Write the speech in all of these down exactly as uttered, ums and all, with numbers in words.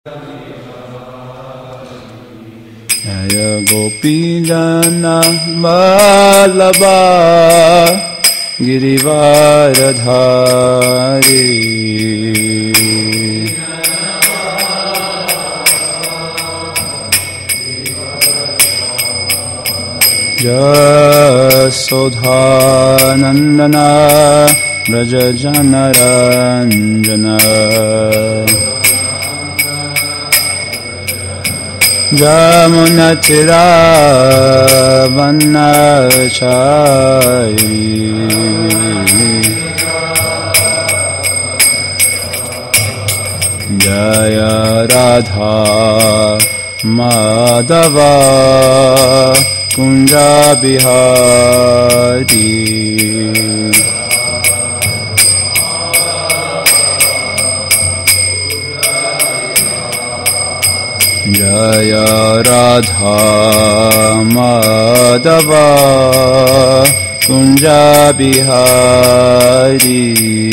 Jaya Gopi Jana Vallabha Girivaradhari Jasodhanandana Braja Janaranjana Jamunatira Vanachari Jaya Radha Madhava Kunja Bihari Jaya Radha Madhava Kunja Bihari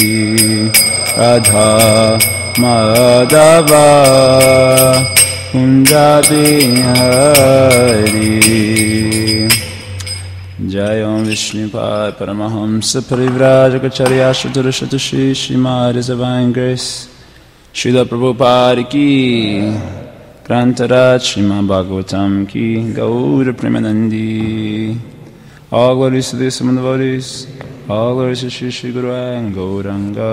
Radha Madhava Kunja Bihari Jayam Vishnupad Paramahamsa Parivrajacharya Shuddha Shri Srimad Divine Grace Srila Prabhupada Ki Grantaraj Srimad Bhagavatam Ki Gaura Premanandi All glories to the Samanavaris All glories to Shri Shri Guru and Gauranga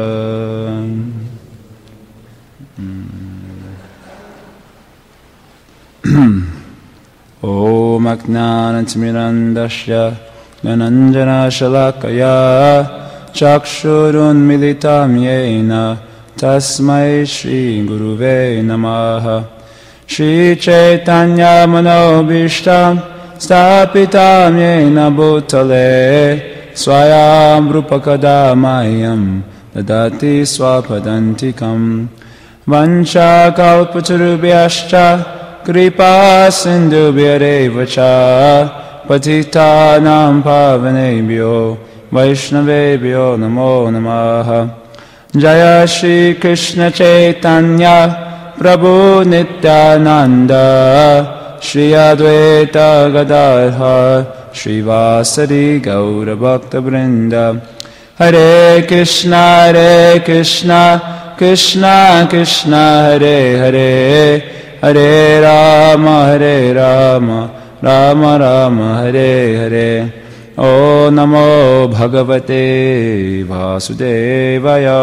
Om Ajnanatimirandasya Dhananjana Shalakaya Chakshurun Militam Yena Tasmai Shri Guruve Namaha Shri Chaitanya Manobishtam Stapitam Yena Bhutale Swayam Rupakadamayam Dadati Swapadantikam Vancha Kalpatarubhyascha Kripa Sindhubhyarevacha Patitanam Pavanebhyo Vaishnavebhyo Namo Namaha Jaya Shri Krishna Chaitanya Prabhu Nityananda Shri Advaita Gadadhar Shri Vasari Gaura Bhakta Vrinda Hare Krishna Hare Krishna Krishna Krishna Hare Hare Hare Rama Hare Rama Rama Rama Hare Hare O Namo Bhagavate Vasudevaya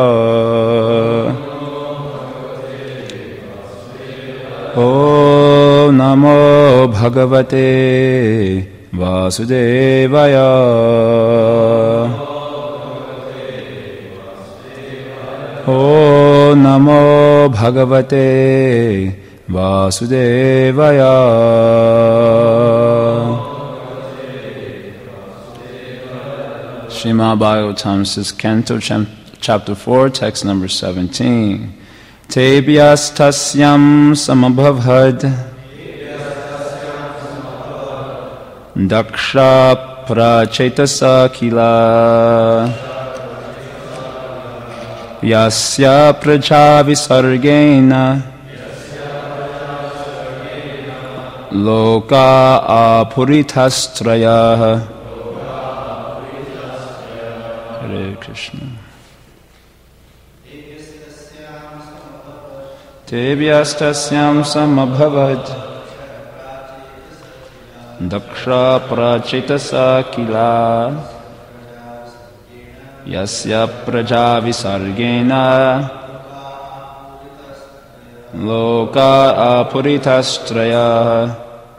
O Namo Bhagavate Vasudevaya O Namo Bhagavate Vasudevaya Srimad Bhagavatam says, Canto chapter four, text number seventeen. Tebhyas tasyam samabhavhad Daksha prachaitasa kila Yasya praja visargena Loka apuritastraya Hare Krishna. Tebhyastasyam samabhavad Daksha prachitasa kila Yasya praja visargena Loka apuritastraya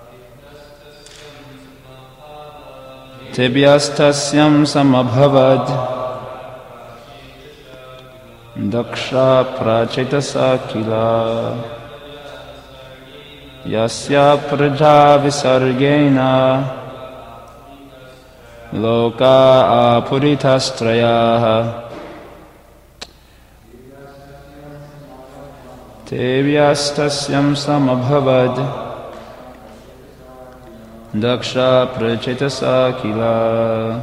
Tebhyastasyam samabhavad Daksha prachitasa kila Yasya praja visargena Loka apuritastraya Tebhyastasyam samabhavad Daksha prachitasa kila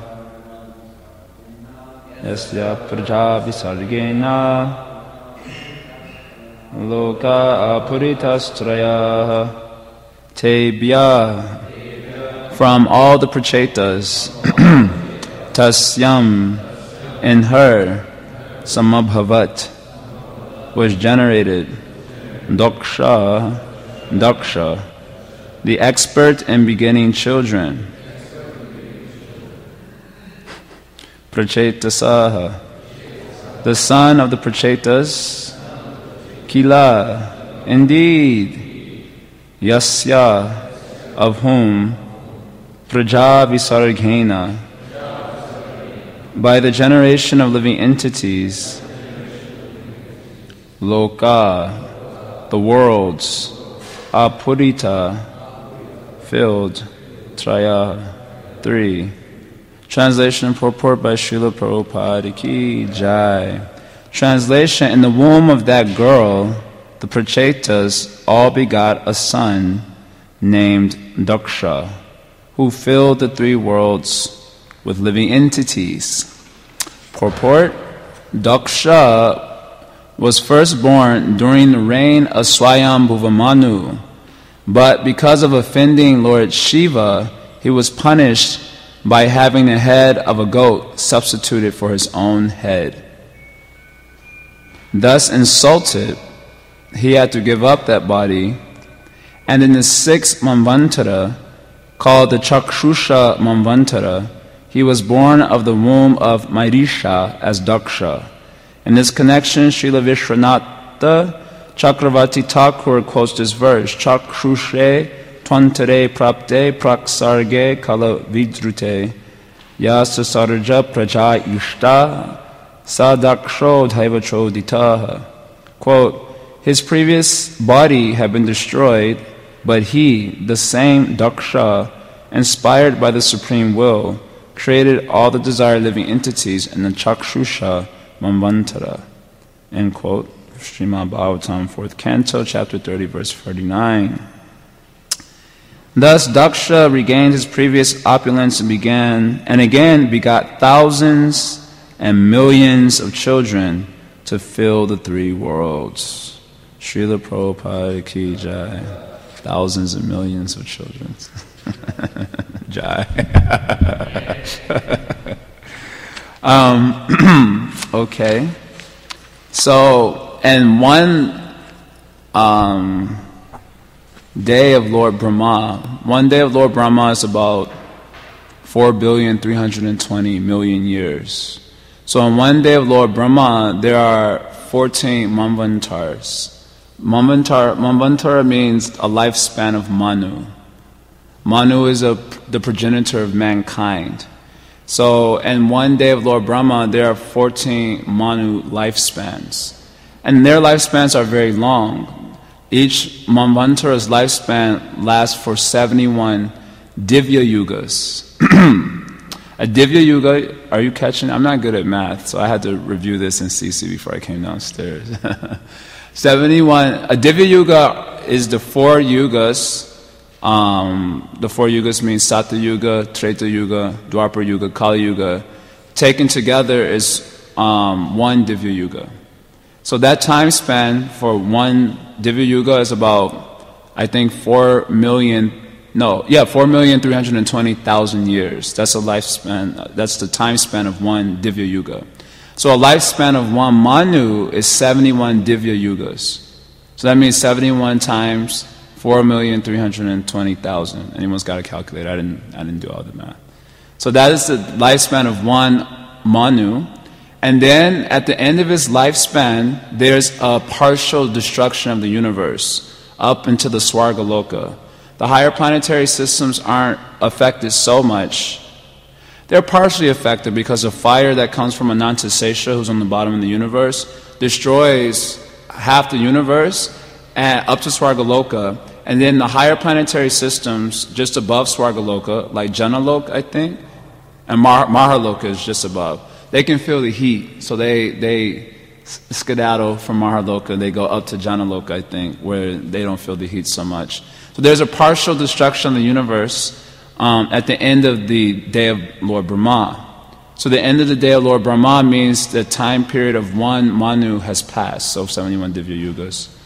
Yasya praja visargena Loka apuritastraya tebya. From all the prachetas, tasyam, in her, samabhavat, was generated, daksha, daksha, the expert in begetting children, prachetasaha, the son of the prachetas, kila, indeed, yasya, of whom, praja visarghena, by the generation of living entities, loka, the worlds, apurita, filled, traya, three. Translation and purport by Srila Prabhupada ki jai. Translation: in the womb of that girl, the prachetas all begot a son named Daksha, who filled the three worlds with living entities. Purport: Daksha was first born during the reign of Swayambhuva Manu, but because of offending Lord Shiva, he was punished by having the head of a goat substituted for his own head. Thus insulted, he had to give up that body, and in the sixth Manvantara, called the Chakshusha Manvantara, he was born of the womb of Mairisha as Daksha. In this connection, Srila Vishwanatha Chakravarti Thakur quotes this verse, Chakshushe Twantare Prapte Praksarge Kala Vidrute Yasa Sarja Praja Ishta Sadaksho Dhaivachoditaha. Quote, his previous body had been destroyed, but he, the same Daksha, inspired by the Supreme Will, created all the desired living entities in the Chakshusha Manvantara. End quote. Srimad Bhagavatam, fourth canto, chapter thirty, verse forty-nine. Thus Daksha regained his previous opulence and began, and again begot thousands and millions of children to fill the three worlds. Srila Prabhupada ki jai. Thousands and millions of children. Jai. um, okay. So, and one um, day of Lord Brahma, one day of Lord Brahma is about four billion three hundred twenty million years. So on one day of Lord Brahma, there are fourteen Manvantars. Manvantara, Manvantara means a lifespan of Manu. Manu is a, the progenitor of mankind. So, in one day of Lord Brahma, there are fourteen Manu lifespans. And their lifespans are very long. Each Manvantara's lifespan lasts for seventy-one Divya Yugas. A Divya Yuga, are you catching? I'm not good at math, so I had to review this in C C before I came downstairs. seventy-one, a Divya Yuga is the four yugas. Um, the four yugas mean Satya Yuga, Treta Yuga, Dwapara Yuga, Kali Yuga. Taken together is um, one Divya Yuga. So that time span for one Divya Yuga is about, I think, four million, no, yeah, four million three hundred twenty thousand years. That's a lifespan, that's the time span of one Divya Yuga. So a lifespan of one Manu is seventy-one Divya Yugas. So that means seventy-one times four million three hundred twenty thousand. Anyone's got a calculator? I didn't, I didn't do all the math. So that is the lifespan of one Manu. And then at the end of his lifespan, there's a partial destruction of the universe up into the Swargaloka. The higher planetary systems aren't affected so much. They're partially affected because of fire that comes from Anantasesha, who's on the bottom of the universe, destroys half the universe and up to Swargaloka. And then the higher planetary systems just above Swargaloka, like Janaloka, I think, and Mar- Mahaloka is just above. They can feel the heat, so they they skedaddle from Mahaloka. They go up to Janaloka, I think, where they don't feel the heat so much. So there's a partial destruction of the universe um, at the end of the day of Lord Brahma. So the end of the day of Lord Brahma means the time period of one Manu has passed, so seventy-one Divya Yugas.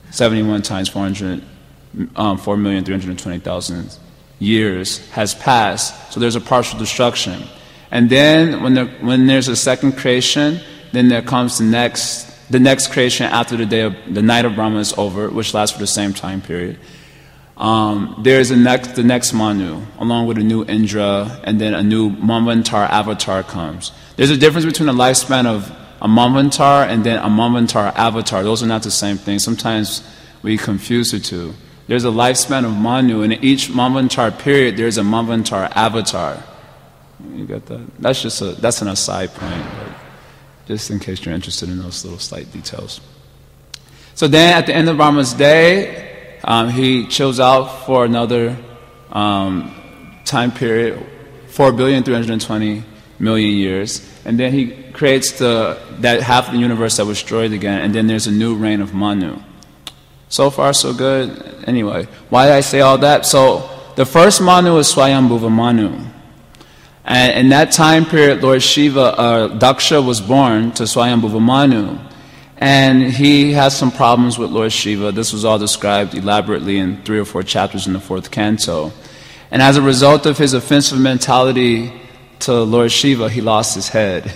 seventy-one times four hundred, um, four million three hundred twenty thousand years has passed. So there's a partial destruction. And then when, there, when there's a second creation, then there comes the next the next creation after the day of the night of Brahma is over, which lasts for the same time period. Um, there's a next the next Manu, along with a new Indra, and then a new Manvantar avatar comes. There's a difference between the lifespan of a Manvantar and then a Manvantar avatar. Those are not the same thing. Sometimes we confuse the two. There's a lifespan of Manu, and in each Manvantar period, there's a Manvantar avatar. You got that? That's just a that's an aside point, but just in case you're interested in those little slight details. So then, at the end of Brahma's day, um, he chills out for another um, time period, four billion three hundred twenty million years, and then he creates the that half of the universe that was destroyed again, and then there's a new reign of Manu. So far, so good. Anyway, why did I say all that? So the first Manu is Swayambhuva Manu. And in that time period, Lord Shiva, uh, Daksha was born to Swayambhuva Manu. And he has some problems with Lord Shiva. This was all described elaborately in three or four chapters in the fourth canto. And as a result of his offensive mentality to Lord Shiva, he lost his head.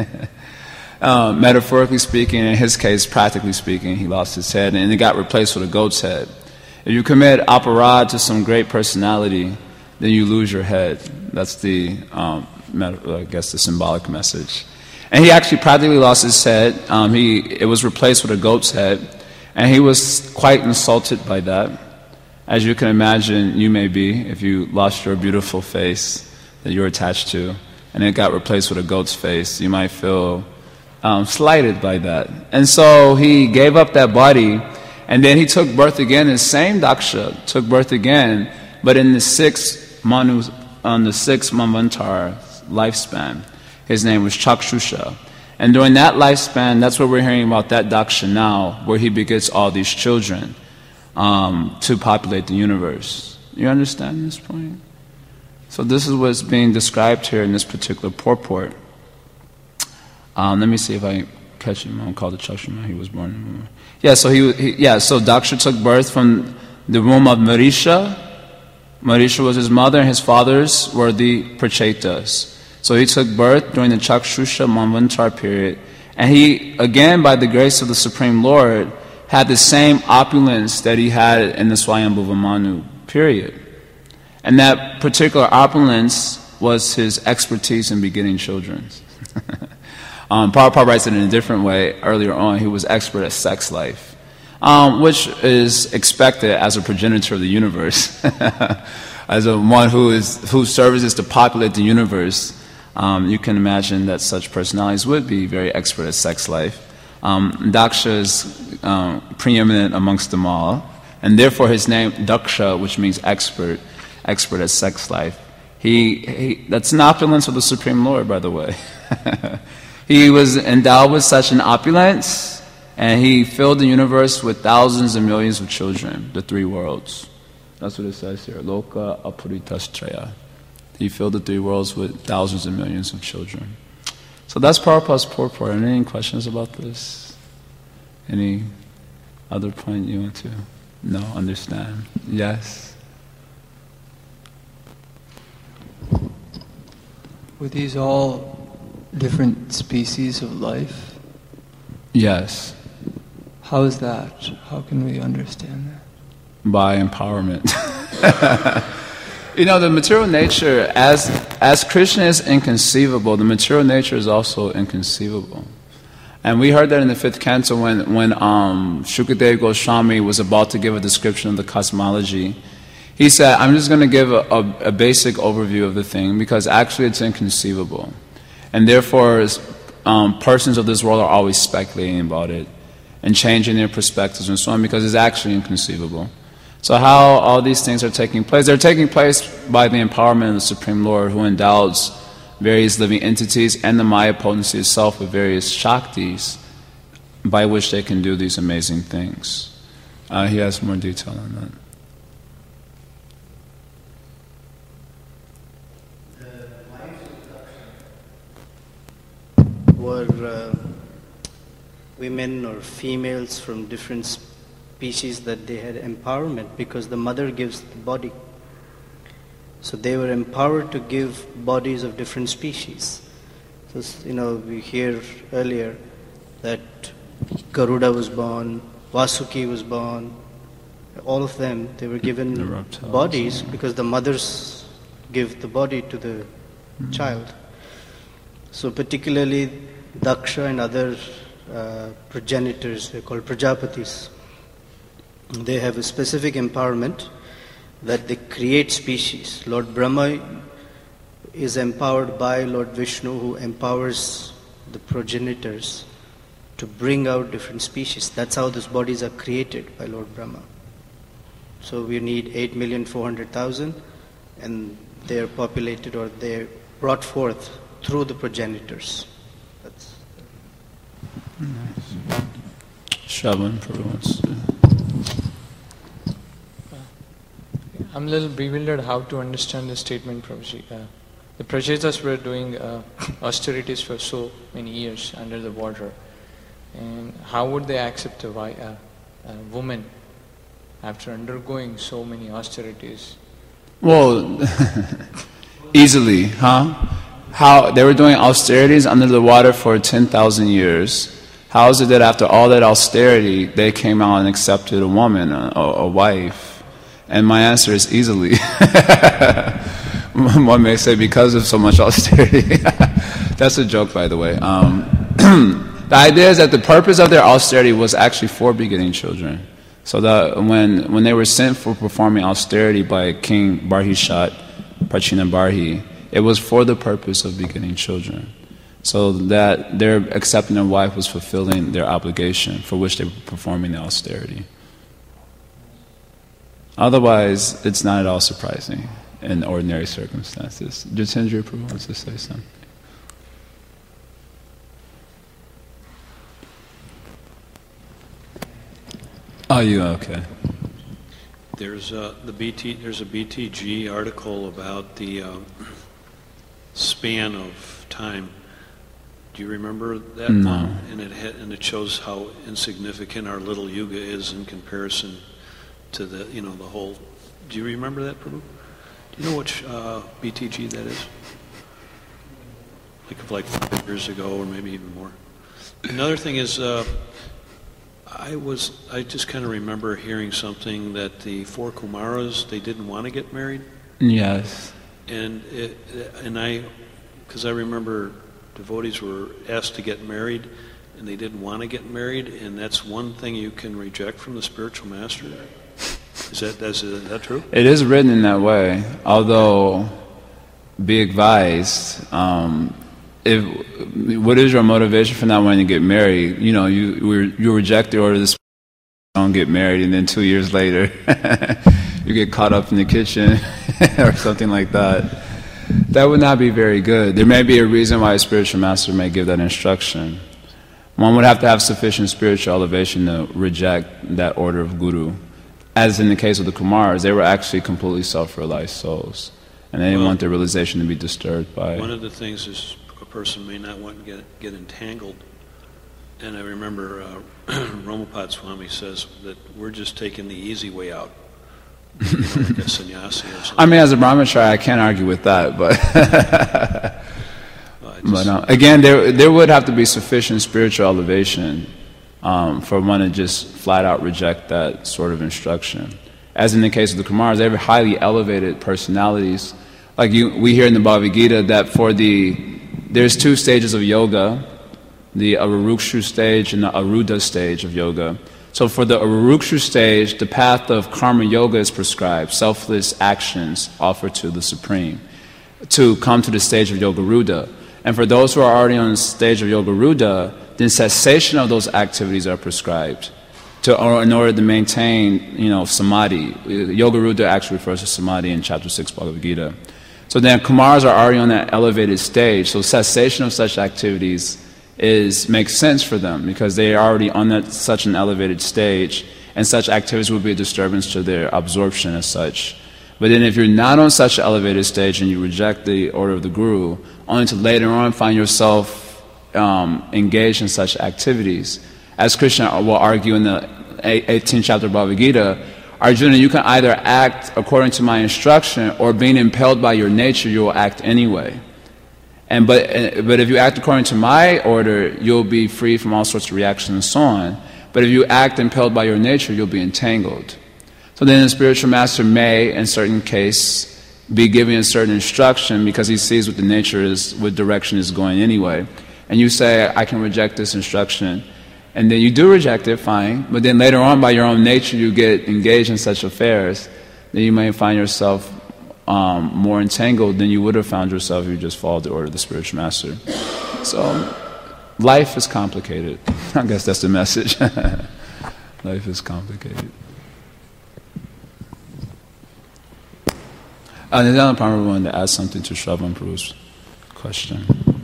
um, metaphorically speaking, in his case, practically speaking, he lost his head. And it got replaced with a goat's head. If you commit aparad to some great personality, then you lose your head. That's the, um, I guess, the symbolic message. And he actually practically lost his head. Um, he, it was replaced with a goat's head. And he was quite insulted by that. As you can imagine, you may be, if you lost your beautiful face that you're attached to, and it got replaced with a goat's face, you might feel um, slighted by that. And so he gave up that body, and then he took birth again. The same Daksha took birth again, but in the sixth Manu, on the sixth Manvantar lifespan. His name was Chakshusha. And during that lifespan, that's what we're hearing about that Daksha now, where he begets all these children um, to populate the universe. You understand this point? So this is what's being described here in this particular purport. Um, let me see if I catch him. I'm called the Chakshusha. He was born. Yeah. So he, he. Yeah. So Daksha took birth from the womb of Marisha. Marisha was his mother, and his fathers were the Prachetas. So he took birth during the Chakshusha Manvantar period. And he, again, by the grace of the Supreme Lord, had the same opulence that he had in the Swayambhuva Manu period. And that particular opulence was his expertise in begetting children. um, Prabhupada writes it in a different way. Earlier on, he was expert at sex life. Um, which is expected as a progenitor of the universe, as a one who is whose service is to populate the universe. Um, you can imagine that such personalities would be very expert at sex life. Um, Daksha is um, preeminent amongst them all, and therefore his name Daksha, which means expert, expert at sex life. He, he that's an opulence of the Supreme Lord, by the way. He was endowed with such an opulence. And he filled the universe with thousands and millions of children, the three worlds. That's what it says here, Loka Apuritastraya. He filled the three worlds with thousands and millions of children. So that's Prabhupada's purport. Any questions about this? Any other point you want to know, understand? Yes? Were these all different species of life? Yes. How is that? How can we understand that? By empowerment. You know, the material nature, as as Krishna is inconceivable, the material nature is also inconceivable. And we heard that in the fifth canto when, when um, Shukadeva Goswami was about to give a description of the cosmology. He said, I'm just going to give a, a, a basic overview of the thing because actually it's inconceivable. And therefore, um, persons of this world are always speculating about it and changing their perspectives and so on because it's actually inconceivable. So how all these things are taking place? They're taking place by the empowerment of the Supreme Lord who endows various living entities and the Maya potency itself with various Shaktis by which they can do these amazing things. Uh, he has more detail on that. Were uh, women or females from different species that they had empowerment because the mother gives the body. So they were empowered to give bodies of different species. So, you know, we hear earlier that Garuda was born, Vasuki was born, all of them, they were given the bodies because the mothers give the body to the mm-hmm. child. So particularly Daksha and other uh, progenitors, they're called Prajapatis, they have a specific empowerment that they create species. Lord Brahma is empowered by Lord Vishnu, who empowers the progenitors to bring out different species. That's how these bodies are created by Lord Brahma. So we need eight million four hundred thousand, and they are populated or they are brought forth through the progenitors. That's nice. Shravan Prabhu. I'm a little bewildered how to understand the statement, Prabhuji. Uh, the Prajetas were doing uh, austerities for so many years under the water. And how would they accept a, a, a woman after undergoing so many austerities? Well, easily, huh? How they were doing austerities under the water for ten thousand years. How is it that after all that austerity, they came out and accepted a woman, a, a wife? And my answer is easily. One may say because of so much austerity. That's a joke, by the way. Um, the idea is that the purpose of their austerity was actually for begetting children. So that when when they were sent for performing austerity by King Barhishat, Prachina Barhi, it was for the purpose of begetting children. So that their accepting a wife was fulfilling their obligation for which they were performing the austerity. Otherwise, it's not at all surprising in ordinary circumstances. Jitendra Prabhu wants to say something. Oh, you okay? There's a the B T. There's a B T G article about the uh, span of time. Do you remember that no. one? And it ha- and it shows how insignificant our little yuga is in comparison to the, you know, the whole. Do you remember that, Prabhu? Do you know which uh, B T G that is? Like of like five years ago, or maybe even more. Another thing is, uh, I was I just kind of remember hearing something that the four Kumaras, they didn't want to get married. Yes. And it, and I, because I remember devotees were asked to get married, and they didn't want to get married, and that's one thing you can reject from the spiritual master. Is that is, is that true? It is written in that way. Although, be advised, um, if what is your motivation for not wanting to get married? You know, you you reject the order of the spirit, don't get married, and then two years later, you get caught up in the kitchen or something like that. That would not be very good. There may be a reason why a spiritual master may give that instruction. One would have to have sufficient spiritual elevation to reject that order of guru. As in the case of the Kumars, they were actually completely self-realized souls. And they didn't well, want their realization to be disturbed by... One of the things is a person may not want to get, get entangled. And I remember uh, Ramapad Swami says that we're just taking the easy way out. You know, like a sannyasi or something. I mean, as a brahmachari, I can't argue with that, but... well, just, but uh, again, there, there would have to be sufficient spiritual elevation Um, for one to just flat out reject that sort of instruction. As in the case of the Kumars, they have highly elevated personalities. Like you, we hear in the Bhagavad Gita that for the, there's two stages of yoga, the Arurukshu stage and the Aruda stage of yoga. So for the Arurukshu stage, the path of karma yoga is prescribed, selfless actions offered to the Supreme, to come to the stage of Yogaruda. And for those who are already on the stage of Yogaruda, then cessation of those activities are prescribed to, or in order to maintain, you know, samadhi. Yogaruda actually refers to samadhi in chapter six Bhagavad Gita. So then Kumars are already on that elevated stage, so cessation of such activities is makes sense for them because they are already on that such an elevated stage, and such activities would be a disturbance to their absorption as such. But then if you're not on such an elevated stage and you reject the order of the Guru, only to later on find yourself Um, engaged in such activities, as Krishna will argue in the eighteenth chapter of Bhagavad Gita, Arjuna, you can either act according to my instruction, or being impelled by your nature, you will act anyway. And but but if you act according to my order, you'll be free from all sorts of reactions and so on. But if you act impelled by your nature, you'll be entangled. So then the spiritual master may, in certain case, be giving a certain instruction because he sees what the nature is, what direction is going anyway. And you say, I can reject this instruction. And then you do reject it, fine. But then later on, by your own nature, you get engaged in such affairs, then you may find yourself um, more entangled than you would have found yourself if you just followed the order of the spiritual master. So life is complicated. I guess that's the message. Life is complicated. Uh, Nidana Parama wanted to add something to Shravan Prabhu's question.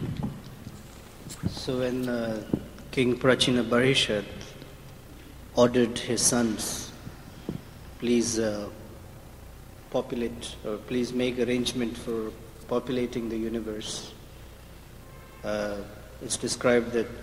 So when uh, King Prachina Barishad ordered his sons, please uh, populate, or please make arrangement for populating the universe, uh, it's described that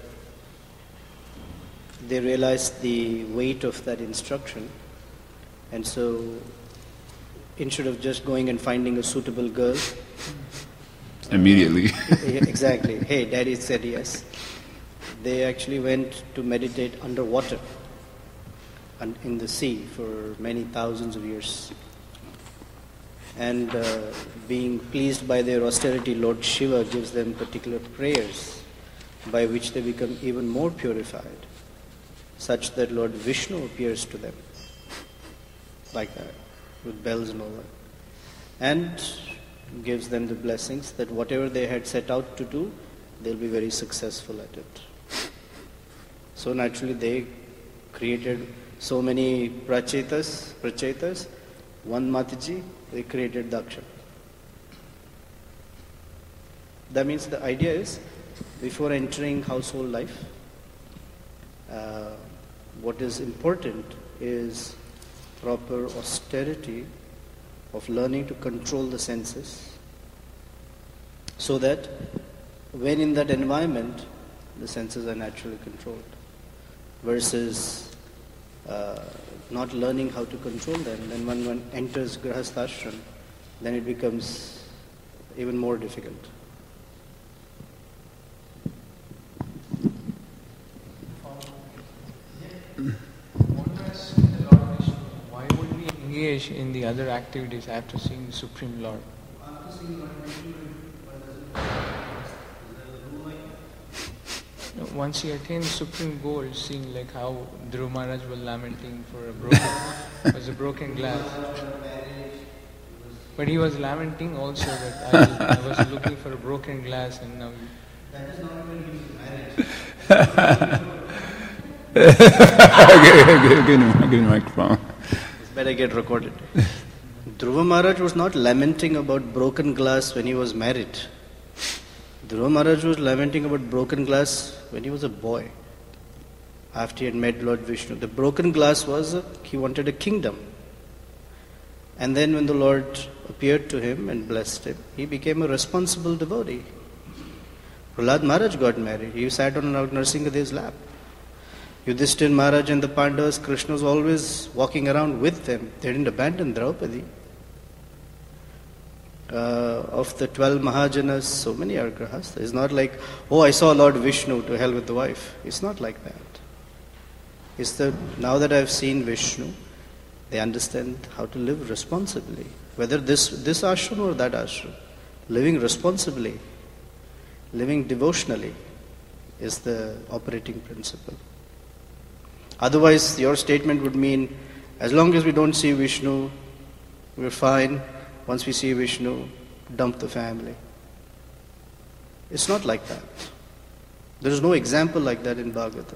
they realized the weight of that instruction, and so instead of just going and finding a suitable girl, immediately. Exactly. Hey, Daddy said yes. They actually went to meditate underwater and in the sea for many thousands of years. And uh, being pleased by their austerity, Lord Shiva gives them particular prayers by which they become even more purified, such that Lord Vishnu appears to them like that, with bells and all that, and gives them the blessings that whatever they had set out to do, they'll be very successful at it. So naturally they created so many prachetas, prachetas, one Mataji, they created Daksha. That means the idea is, before entering household life, uh, what is important is proper austerity of learning to control the senses, so that when in that environment, the senses are naturally controlled, versus uh, not learning how to control them. Then when one enters Grahasthashram, then it becomes even more difficult. Why would we engage in the other activities after seeing the Supreme Lord? Once he attained the supreme goal, seeing like how Dhruva Maharaj was lamenting for a broken, was a broken glass. But he was lamenting also that I was, I was looking for a broken glass, and now. That is not when he was married. Give me the microphone. It's better get recorded. Dhruva Maharaj was not lamenting about broken glass when he was married. Dhruva Maharaj was lamenting about broken glass when he was a boy, after he had met Lord Vishnu. The broken glass was, a, he wanted a kingdom. And then when the Lord appeared to him and blessed him, he became a responsible devotee. Prahlad Maharaj got married. He sat on Narasimha's lap. Yudhishthira Maharaj and the Pandavas, Krishna was always walking around with them. They didn't abandon Draupadi. Uh, of the twelve Mahajanas, so many are grahastha. It's not like, oh, I saw Lord Vishnu, to hell with the wife. It's not like that. It's that now that I've seen Vishnu, they understand how to live responsibly. Whether this, this ashram or that ashram. Living responsibly, living devotionally is the operating principle. Otherwise, your statement would mean, as long as we don't see Vishnu, we're fine. Once we see Vishnu, dump the family. It's not like that. There is no example like that in Bhagavatam.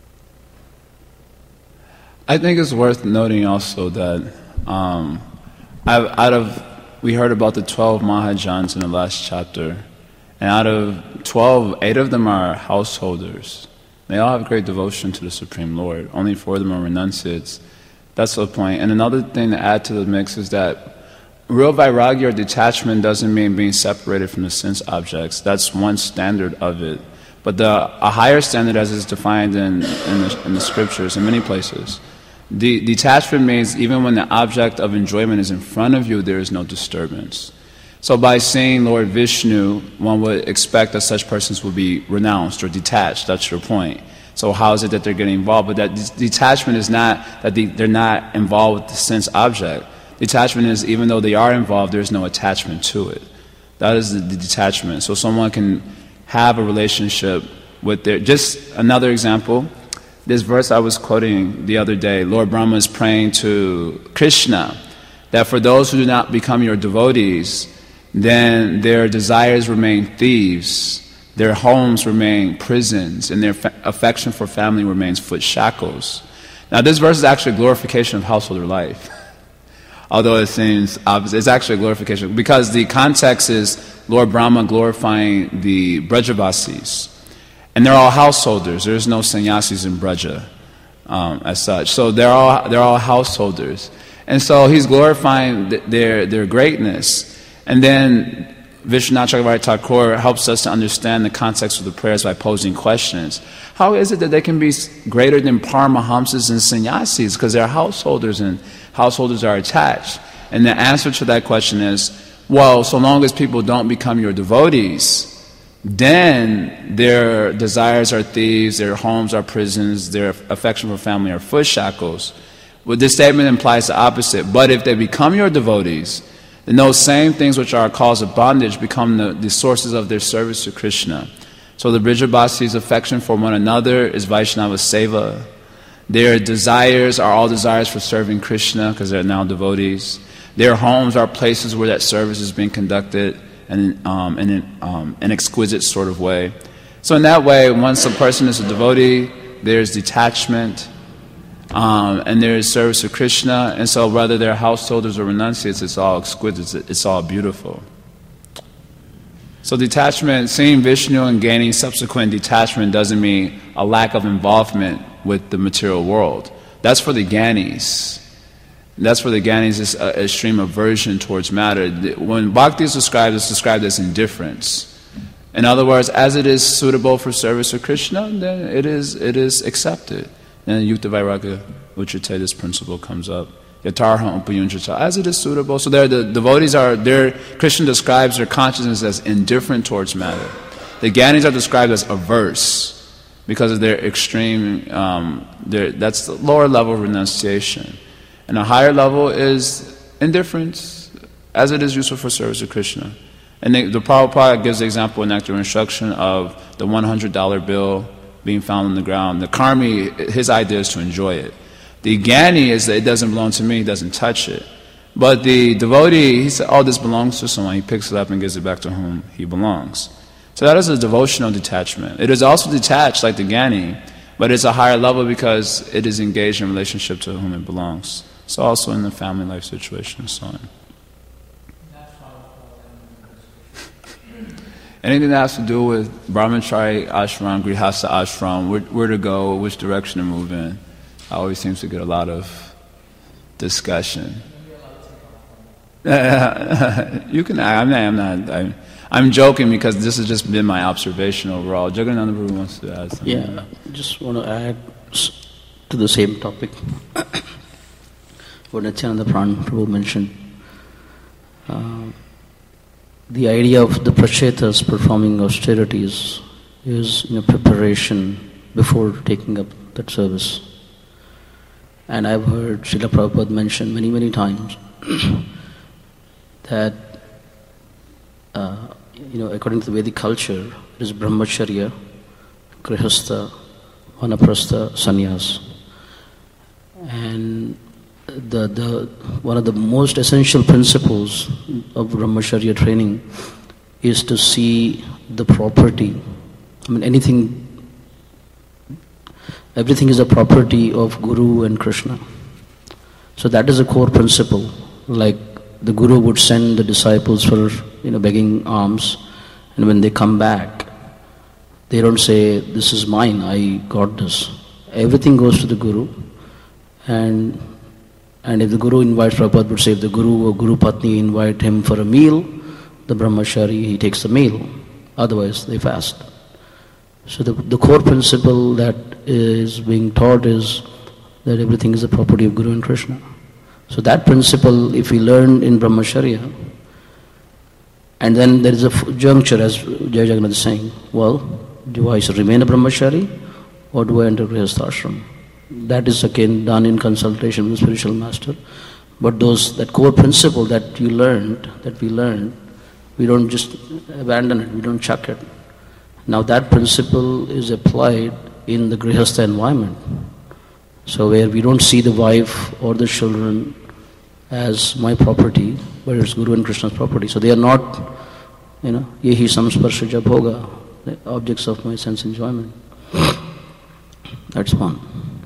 I think it's worth noting also that um, out of, we heard about the twelve Mahajans in the last chapter, and out of twelve, eight of them are householders. They all have great devotion to the Supreme Lord. Only four of them are renunciates. That's the point. And another thing to add to the mix is that real vairagya or detachment doesn't mean being separated from the sense objects. That's one standard of it. But the a higher standard, as is defined in, in, the, in the scriptures, in many places, The detachment means even when the object of enjoyment is in front of you, there is no disturbance. So by seeing Lord Vishnu, one would expect that such persons will be renounced or detached. That's your point. So how is it that they're getting involved? But that detachment is not that they, they're not involved with the sense object. Detachment is even though they are involved, there's no attachment to it. That is the, the detachment. So someone can have a relationship with their... Just another example, this verse I was quoting the other day, Lord Brahma is praying to Krishna that for those who do not become your devotees, then their desires remain thieves, their homes remain prisons, and their fa- affection for family remains foot shackles. Now this verse is actually a glorification of householder life. Although it seems opposite, it's actually a glorification. Because the context is Lord Brahma glorifying the Brajavasis. And they're all householders. There's no sannyasis in Braja um, as such. So they're all, they're all householders. And so he's glorifying th- their, their greatness. And then Vishwanath Chakravarti Thakur helps us to understand the context of the prayers by posing questions. How is it that they can be greater than Paramahamsas and sannyasis? Because they're householders and householders are attached. And the answer to that question is, well, so long as people don't become your devotees, then their desires are thieves, their homes are prisons, their affection for family are foot shackles. Well, this statement implies the opposite. But if they become your devotees, then those same things which are a cause of bondage become the, the sources of their service to Krishna. So the Brajavasis' affection for one another is Vaishnava Seva. Their desires are all desires for serving Krishna because they're now devotees. Their homes are places where that service is being conducted in, um, in an, um, an exquisite sort of way. So in that way, once a person is a devotee, there's detachment, Um, and there is service to Krishna, and so whether they're householders or renunciates, it's all exquisite, it's all beautiful. So detachment, seeing Vishnu and gaining subsequent detachment doesn't mean a lack of involvement with the material world. That's for the Gyanis. That's for the Gyanis, is a extreme aversion towards matter. When Bhakti is described, it's described as indifference. In other words, as it is suitable for service to Krishna, then it is, it is accepted. And Yukta Vairagya Uchite, this principle comes up. Yatarha Upayunjata, as it is suitable. So there the devotees are, there Krishna describes their consciousness as indifferent towards matter. The Gyanis are described as averse because of their extreme, um, their, that's the lower level of renunciation. And a higher level is indifference, as it is useful for service to Krishna. And the, the Prabhupada gives the example in Nectar Instruction of the one hundred dollar bill being found on the ground. The karmi, his idea is to enjoy it. The Gyani is that it doesn't belong to me, he doesn't touch it. But the devotee, he said, oh, this belongs to someone. He picks it up and gives it back to whom he belongs. So that is a devotional detachment. It is also detached like the Gyani, but it's a higher level because it is engaged in relationship to whom it belongs. So also in the family life situation and so on. Anything that has to do with brahmachari ashram, grihastha ashram, where, where to go, which direction to move in, always seems to get a lot of discussion. You can. I'm not. I'm not. I'm, I'm joking because this has just been my observation overall. Jagannatha Prabhu wants to add something. Yeah, I just want to add to the same topic what Nityananda Prabhu mentioned. Uh, The idea of the prachetas performing austerities is you know, preparation before taking up that service. And I've heard Srila Prabhupada mention many, many times that uh, you know, according to the Vedic culture, it is brahmacharya, grihastha, vanaprastha, sannyas. And The, the, one of the most essential principles of brahmacharya training is to see the property. I mean, anything, everything is a property of Guru and Krishna. So that is a core principle. Like the Guru would send the disciples for, you know, begging alms, and when they come back, they don't say, "This is mine, I got this." Everything goes to the Guru, and And if the Guru invites, Prabhupada would say, if the Guru or Guru Patni invite him for a meal, the brahmachari, he takes the meal. Otherwise, they fast. So the, the core principle that is being taught is that everything is the property of Guru and Krishna. So that principle, if we learn in Brahmacharya, and then there is a juncture, as Jai Jagannath is saying, well, do I remain a Brahmachari or do I enter Grihastha ashram? That is again done in consultation with the spiritual master. But those, that core principle that you learned, that we learned, we don't just abandon it, we don't chuck it. Now that principle is applied in the Grihastha environment. So where we don't see the wife or the children as my property, but it's Guru and Krishna's property. So they are not, you know, yehi samsparshaja bhoga, the objects of my sense enjoyment. That's one.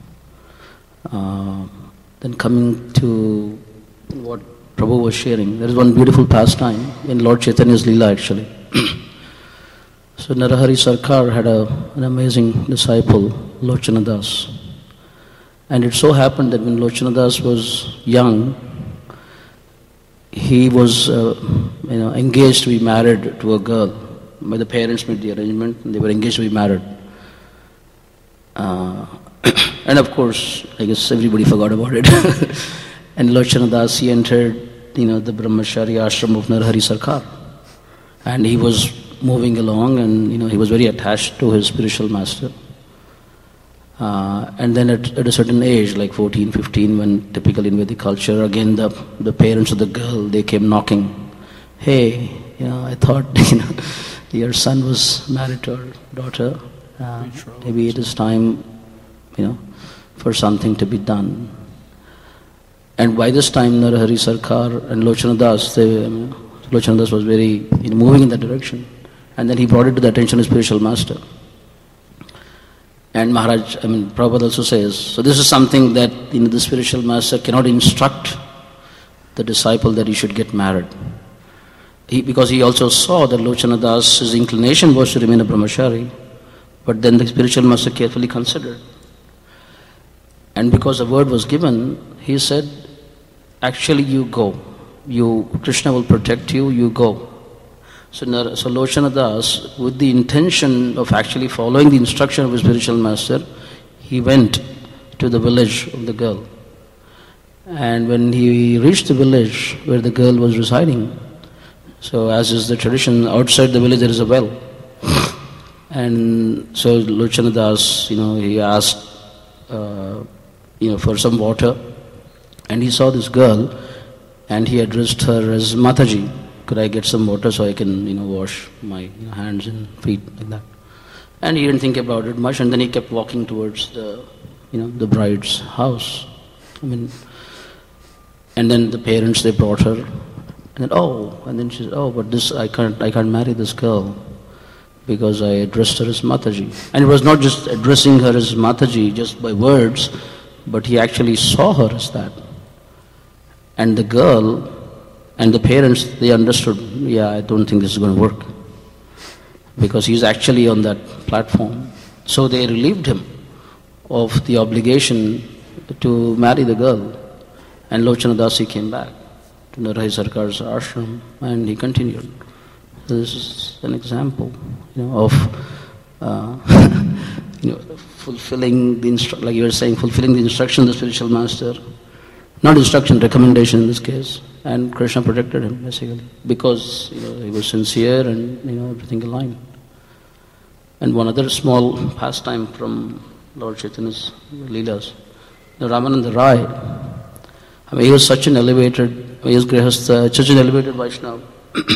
Uh, then coming to what Prabhu was sharing, there is one beautiful pastime in Lord Chaitanya's Leela actually. So Narahari Sarkar had a, an amazing disciple, Lochana Das. And it so happened that when Lochana Das was young, he was uh, you know, engaged to be married to a girl. By the parents made the arrangement, and they were engaged to be married. Uh, and of course, I guess everybody forgot about it. And Lochana Das, he entered, you know, the Brahmachari ashram of Narahari Sarkar. And he was moving along, and you know, he was very attached to his spiritual master. Uh, and then at, at a certain age, like fourteen, fifteen, when typically in Vedic culture, again the the parents of the girl, they came knocking. Hey, you know, I thought, you know, your son was married to our daughter. Uh, maybe it is time, you know, for something to be done. And by this time, Narahari Sarkar and Lochana Das, they, um, Lochana Das was very, you know, moving in that direction. And then he brought it to the attention of his spiritual master. And Maharaj, I mean, Prabhupada also says, so this is something that, you know, the spiritual master cannot instruct the disciple that he should get married. He, because he also saw that Lochana Das, his inclination was to remain a Brahmachari, but then the spiritual master carefully considered. And because the word was given, he said, actually you go. You, Krishna will protect you, you go. So, so Lochana Das, with the intention of actually following the instruction of his spiritual master, he went to the village of the girl. And when he reached the village where the girl was residing, so as is the tradition, outside the village there is a well. And so Lochana Das, you know, he asked, uh, you know, for some water, and he saw this girl, and he addressed her as Mataji. Could I get some water so I can, you know, wash my you know, hands and feet like that? And he didn't think about it much, and then he kept walking towards the, you know, the bride's house. I mean, and then the parents, they brought her, and then oh, and then she said, oh, but this I can't, I can't marry this girl because I addressed her as Mataji. And it was not just addressing her as Mataji just by words, but he actually saw her as that. And the girl and the parents, they understood, yeah, I don't think this is going to work. Because he's actually on that platform. So they relieved him of the obligation to marry the girl. And Lochana Dasi came back to Narahari Sarkar's ashram, and he continued. So this is an example, you know, of uh, you know, fulfilling the instru- like you were saying, fulfilling the instruction of the spiritual master. Not instruction, recommendation in this case. And Krishna protected him, basically, because you know, he was sincere and you know everything aligned. And one other small pastime from Lord Chaitanya's Leelas, the Ramananda Rai. I mean, he was such an elevated, I mean, he was Grihastha, such an elevated Vaishnava.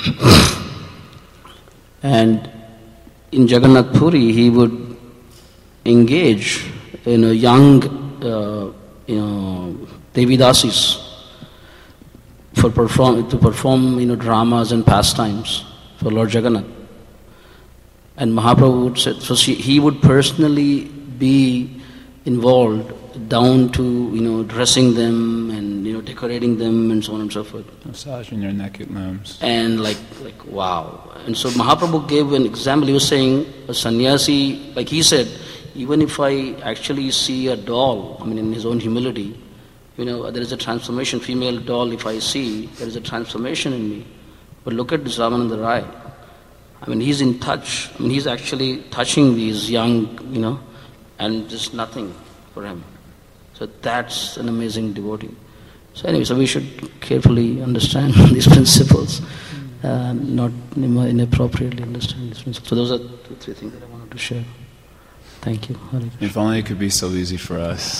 And in Jagannath Puri, he would engage in a young, uh, you know, Devidasis for perform to perform you know dramas and pastimes for Lord Jagannath. And Mahaprabhu would say, so she, he would personally be involved down to you know dressing them and you know decorating them and so on and so forth. Massaging their neck at limbs. And like like wow. And so Mahaprabhu gave an example. He was saying a sannyasi, like he said, even if I actually see a doll, I mean in his own humility, you know, there is a transformation, female doll, if I see, there is a transformation in me. But look at this Ramananda Rai. I mean, he's in touch. I mean, he's actually touching these young, you know, and just nothing for him. So that's an amazing devotee. So anyway, so we should carefully understand these principles, uh, not inappropriately understand these principles. So those are two, three things that I wanted to share. Thank you. Hare Krishna. If only it could be so easy for us.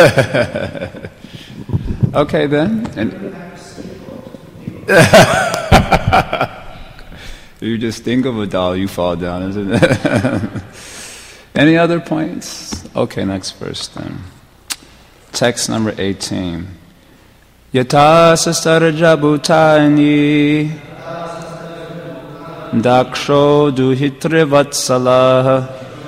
Okay then. And you just think of a doll, you fall down, isn't it? Any other points? Okay, next verse then. Text number eighteen. Yata sasarja bhutani daksho duhitre vatsalah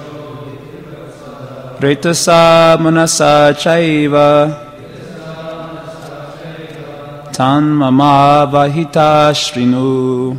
retasa manasa chaiva tan mama vahita shrinu.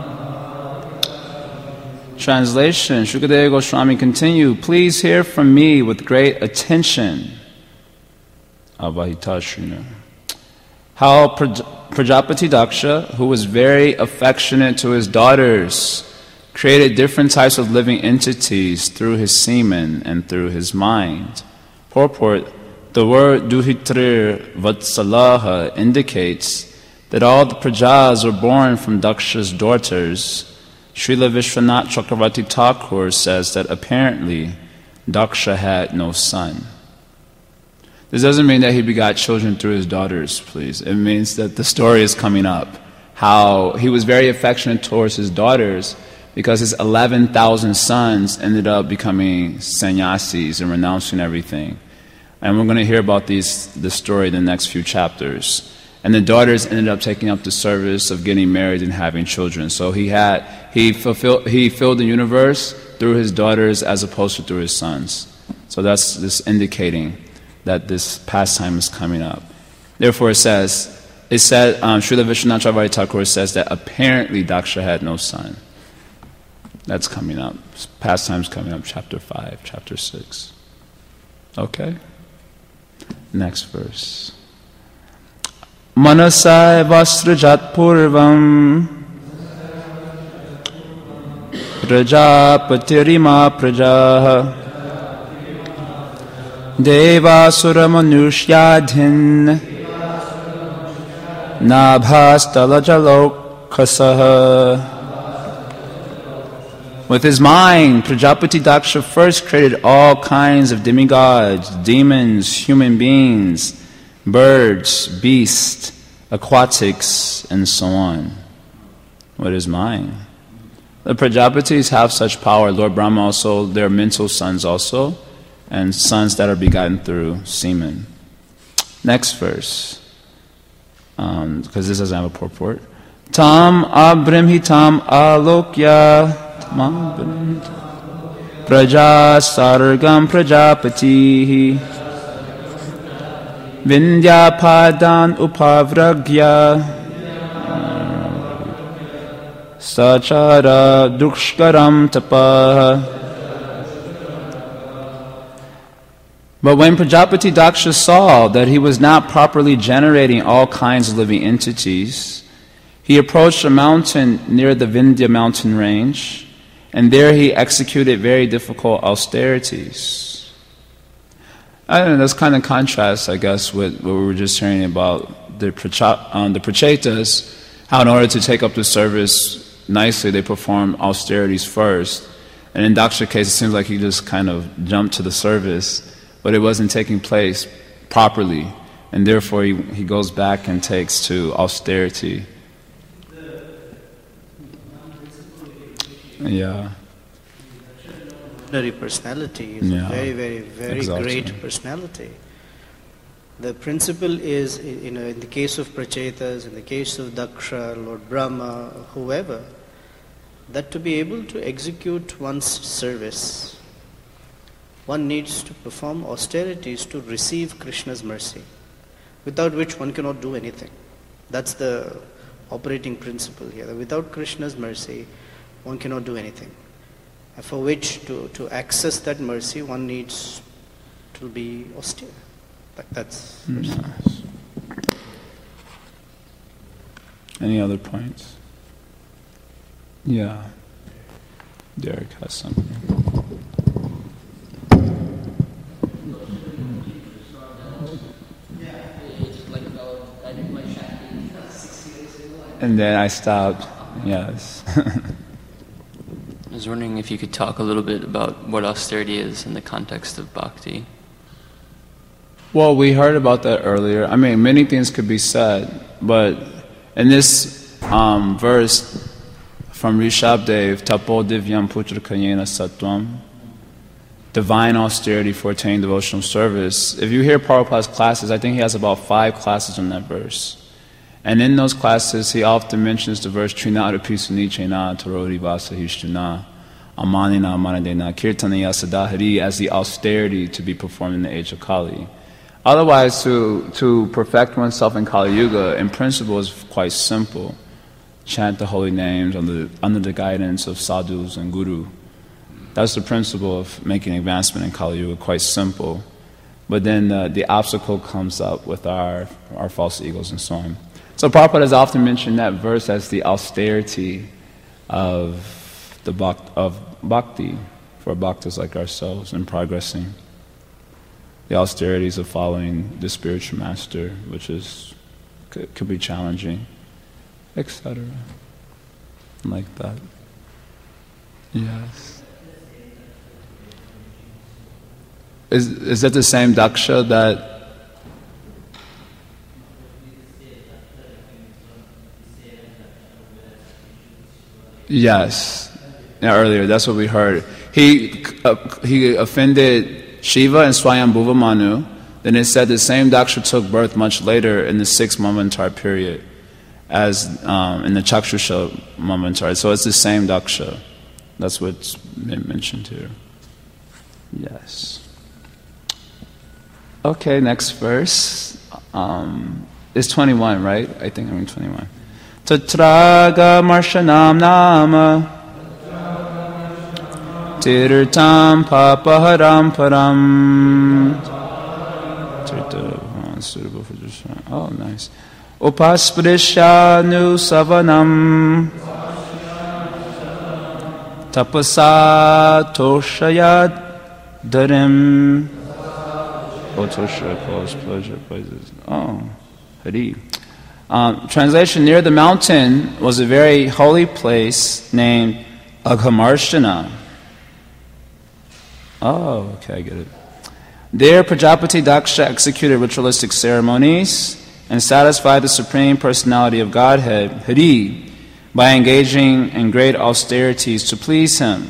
Translation, Shukadeva Goswami continue, please hear from me with great attention. Avahita shrinu. How Praj- Prajapati Daksha, who was very affectionate to his daughters, created different types of living entities through his semen and through his mind. Purport, the word Duhitrir Vatsalaha indicates that all the Prajas were born from Daksha's daughters. Srila Vishwanath Chakravarti Thakur says that apparently Daksha had no son. This doesn't mean that he begot children through his daughters, please. It means that the story is coming up. How he was very affectionate towards his daughters because his eleven thousand sons ended up becoming sannyasis and renouncing everything. And we're going to hear about these, this story in the next few chapters. And the daughters ended up taking up the service of getting married and having children. So he had he fulfilled he filled the universe through his daughters as opposed to through his sons. So that's this indicating that this pastime is coming up. Therefore, it says it said um, Srila Vishwanath Chakravarti Thakur says that apparently Daksha had no son. That's coming up. Pastime's coming up. Chapter five, chapter six. Okay. Next verse. Manasai vasrajat purvam Prajapatirima prajaha Devasura manushyaadhin Nabhastalajalokhasaha. With his mind, Prajapati Daksha first created all kinds of demigods, demons, human beings, birds, beasts, aquatics, and so on. With his mind. The Prajapatis have such power. Lord Brahma also, they're mental sons also, and sons that are begotten through semen. Next verse, because um, this doesn't have a purport. Tam abrimhitam alokya praja sargam prajapati vindya padan upavragya sachara dukshkaram tapah. But when Prajapati Daksha saw that he was not properly generating all kinds of living entities, he approached a mountain near the Vindhya mountain range, and there he executed very difficult austerities. I don't know, that's kind of contrast, I guess, with what we were just hearing about the, pracha, um, the Prachetas, how in order to take up the service nicely, they perform austerities first. And in Daksha's case, it seems like he just kind of jumped to the service, but it wasn't taking place properly, and therefore he, he goes back and takes to austerity. Yeah. Ordinary personality is Yeah. a very, very, very Exactly. great personality. The principle is, you know, in the case of Prachetas, in the case of Daksha, Lord Brahma, whoever, that to be able to execute one's service, one needs to perform austerities to receive Krishna's mercy, without which one cannot do anything. That's the operating principle here. Without Krishna's mercy, one cannot do anything. And for which, to, to access that mercy, one needs to be austere. That, that's... Nice. Any other points? Yeah. Derek has something. and then I stopped. Yes. I was wondering if you could talk a little bit about what austerity is in the context of bhakti. Well, we heard about that earlier. I mean, many things could be said, but in this um, verse from Rishabdev, Tapo Divyam Putra Kayena Sattvam, divine austerity for attaining devotional service. If you hear Prabhupada's classes, I think he has about five classes on that verse. And in those classes, he often mentions the verse Trinada Pisuni Chena Tarodi Vasa Hishtuna Amanina Manadena Kirtanaya Sadahari as the austerity to be performed in the age of Kali. Otherwise, to, to perfect oneself in Kali Yuga, in principle, is quite simple. Chant the holy names under, under the guidance of sadhus and guru. That's the principle of making advancement in Kali Yuga, quite simple. But then uh, the obstacle comes up with our, our false egos and so on. So Prabhupada has often mentioned that verse as the austerity of the bhakt, of bhakti for bhaktas like ourselves in progressing. The austerities of following the spiritual master, which is could, could be challenging, et cetera. Like that. Yes. Is is that the same daksha that? Yes. Yeah, earlier, that's what we heard. He uh, he offended Shiva and Swayambhuva Manu. Then it said the same daksha took birth much later in the sixth Manvantar period as um, in the Chakshusha Manvantar. So it's the same daksha. That's what's been mentioned here. Yes. Okay, next verse. Um, it's twenty-one, right? I think I'm in twenty-one. Tatraga marshanam nama tirtam papaharam param. Suitable for this. Oh, nice. Upasprishyanu savanam tapasa toshayad dharim. Oh, tosha cause pleasure places. Oh, Hari. Um, translation: near the mountain was a very holy place named Aghamarshana. Oh, okay, I get it. There, Prajapati Daksha executed ritualistic ceremonies and satisfied the Supreme Personality of Godhead, Hari, by engaging in great austerities to please Him.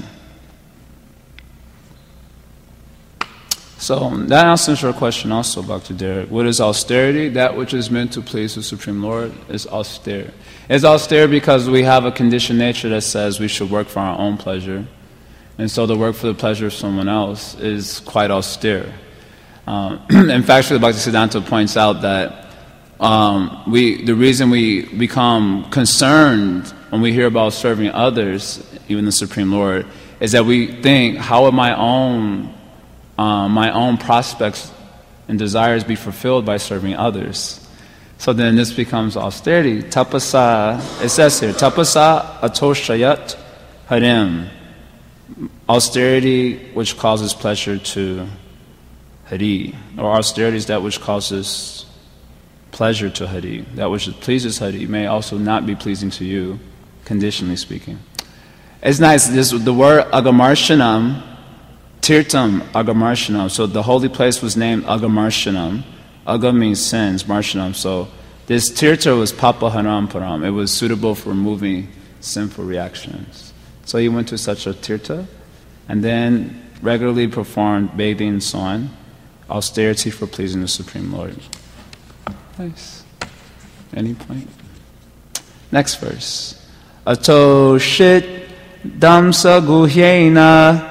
So that answers your question also, Bhakti Derek. What is austerity? That which is meant to please the Supreme Lord is austere. It's austere because we have a conditioned nature that says we should work for our own pleasure. And so the work for the pleasure of someone else is quite austere. Um, in fact, Srila Bhaktisiddhanta points out that um, we, the reason we become concerned when we hear about serving others, even the Supreme Lord, is that we think, how would my own Uh, my own prospects and desires be fulfilled by serving others? So then this becomes austerity. Tapasa, it says here, tapasa atoshayat harim. Austerity which causes pleasure to Hari. Or austerity is that which causes pleasure to Hari. That which pleases Hari may also not be pleasing to you, conditionally speaking. It's nice, this, the word Agamarshanam, Tirtam Agamarshanam. So the holy place was named Agamarshanam. Aga means sins, Marshanam. So this tirta was Papaharam Param. It was suitable for removing sinful reactions. So he went to such a tirta and then regularly performed bathing and so on. Austerity for pleasing the Supreme Lord. Nice. Any point? Next verse. Ato shit damsa guhyena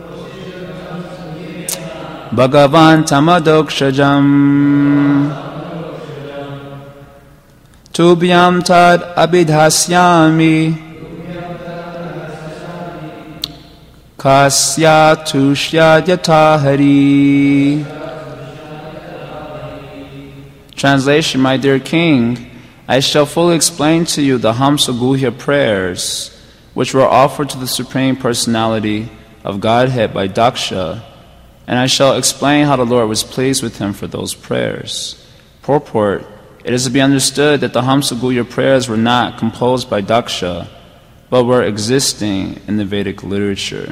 Bhagavan tamadokshajam Tubhyam tad abhidhasyami Kasya tushyad yatahari. Translation: my dear king, I shall fully explain to you the Hamsa Guhya prayers which were offered to the Supreme Personality of Godhead by Daksha, and I shall explain how the Lord was pleased with him for those prayers. Purport: it is to be understood that the Hamsaguhya prayers were not composed by Daksha, but were existing in the Vedic literature.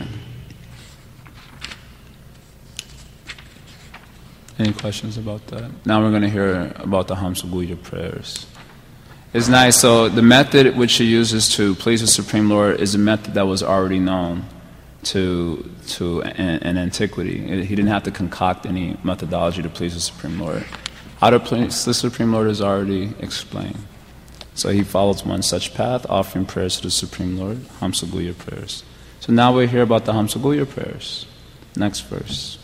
Any questions about that? Now we're going to hear about the Hamsaguhya prayers. It's nice. So the method which he uses to please the Supreme Lord is a method that was already known to to in, in antiquity. He didn't have to concoct any methodology to please the Supreme Lord. How to please the Supreme Lord is already explained. So he follows one such path, offering prayers to the Supreme Lord, Hamsaguhya prayers. So now we hear about the Hamsaguhya prayers. Next verse.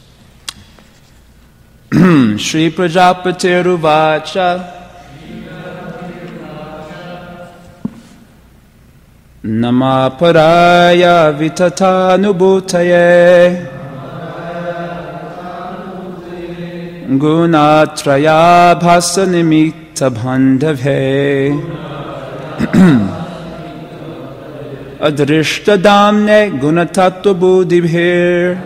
Shri Prajapatiruvacha Nama Paraya Vitata Nubhutaye Gunatraya Bhasa Nimitta Bandhave Adrishta Damne Gunatattva Buddhibhir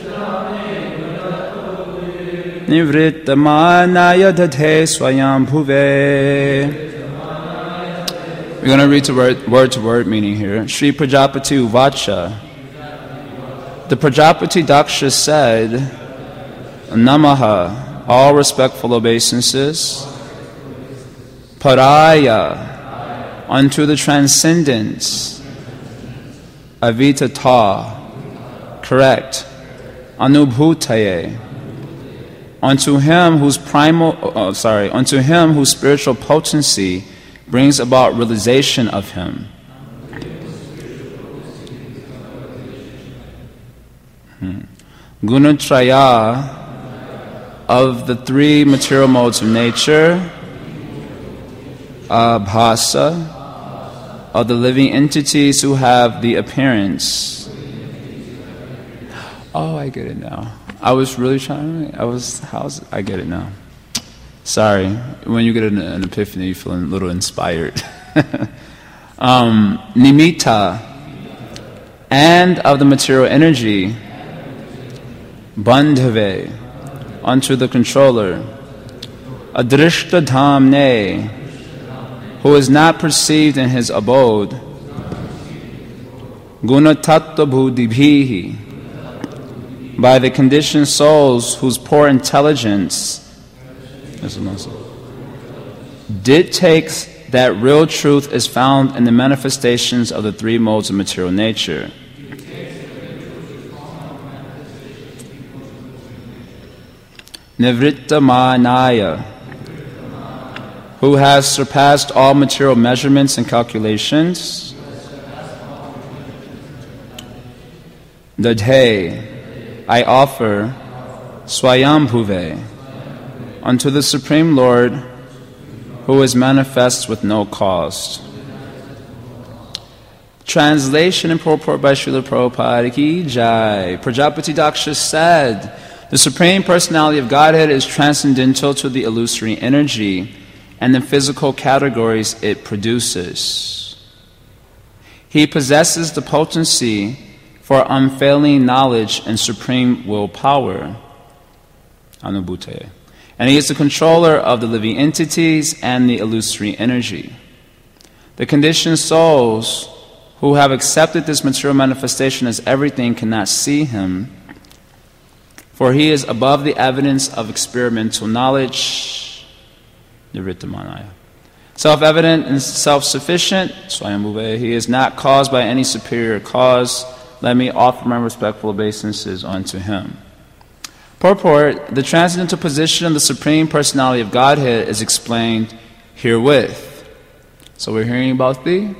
Nivritta Manaya Dadhe Swayam Bhuve. We're going to read to word, word to word meaning here. Shri Prajapati Uvacha. The Prajapati Daksha said, Namaha, all respectful obeisances. Paraya, unto the transcendence. Avitata, correct. Anubhutaye, unto him whose primal, oh, sorry, unto him whose spiritual potency brings about realization of him. Hmm. Gunatraya, of the three material modes of nature. Abhasa, of the living entities who have the appearance. Oh, I get it now. I was really trying to, I was, how's, I get it now. Sorry, when you get an, an epiphany, you feel a little inspired. um, nimitta, and of the material energy. Bandhave, unto the controller. Adrishta dhamne, who is not perceived in his abode. Gunatattva buddhibhihi, by the conditioned souls whose poor intelligence dictates that real truth is found in the manifestations of the three modes of material nature. Nivritta Manaya, who has surpassed all material measurements and calculations. Dadhe, I offer Swayambhuve, unto the Supreme Lord, who is manifest with no cause. Translation and purport by Srila Prabhupada Ki Jai. Prajapati Daksha said, the Supreme Personality of Godhead is transcendental to the illusory energy and the physical categories it produces. He possesses the potency for unfailing knowledge and supreme willpower. Anubhutaye. And he is the controller of the living entities and the illusory energy. The conditioned souls who have accepted this material manifestation as everything cannot see him, for he is above the evidence of experimental knowledge. Nivritta Manaya. Self-evident and self-sufficient, Swayambhuve, he is not caused by any superior cause. Let me offer my respectful obeisances unto him. Purport, the transcendental position of the Supreme Personality of Godhead is explained herewith. So we're hearing about the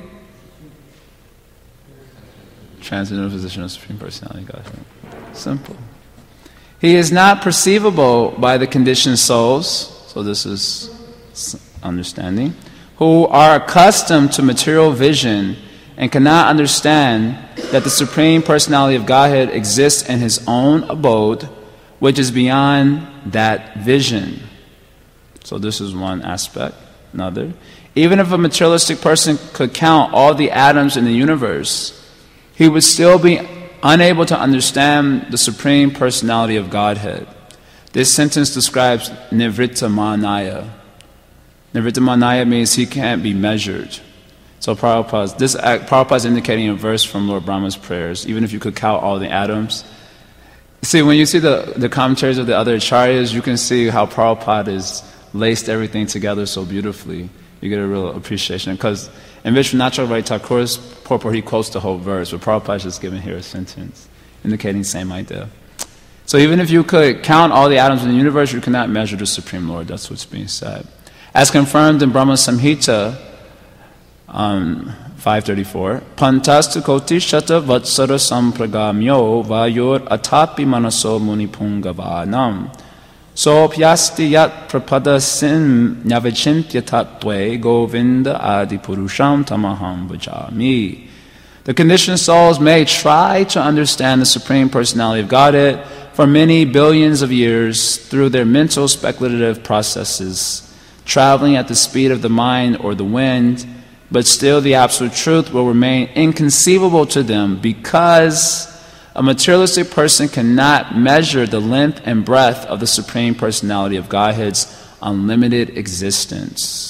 transcendental position of the Supreme Personality of Godhead. Simple. He is not perceivable by the conditioned souls, so this is understanding, who are accustomed to material vision and cannot understand that the Supreme Personality of Godhead exists in his own abode, which is beyond that vision. So this is one aspect. Another, even if a materialistic person could count all the atoms in the universe, he would still be unable to understand the Supreme Personality of Godhead. This sentence describes Nivritta Manaya. Nirvitamanaya means he can't be measured. So Prabhupada, this Prabhupada is indicating a verse from Lord Brahma's prayers, even if you could count all the atoms. See, when you see the, the commentaries of the other acharyas, you can see how Prabhupada has laced everything together so beautifully. You get a real appreciation. Because in Vishwanath Chakravarti Thakur's purport, he quotes the whole verse, but Prabhupada is just giving here a sentence, indicating the same idea. So even if you could count all the atoms in the universe, you cannot measure the Supreme Lord. That's what's being said. As confirmed in Brahma Samhita, um, five thirty-four, Pantastu koti shata vatsara sampragamyo vayor atapi manaso munipungava so pyasti yat prapada sim nyavachintya tatve govinda adi purusham tamaham vajami. The conditioned souls may try to understand the Supreme Personality of Godhead for many billions of years through their mental speculative processes, traveling at the speed of the mind or the wind, but still the absolute truth will remain inconceivable to them because a materialistic person cannot measure the length and breadth of the Supreme Personality of Godhead's unlimited existence.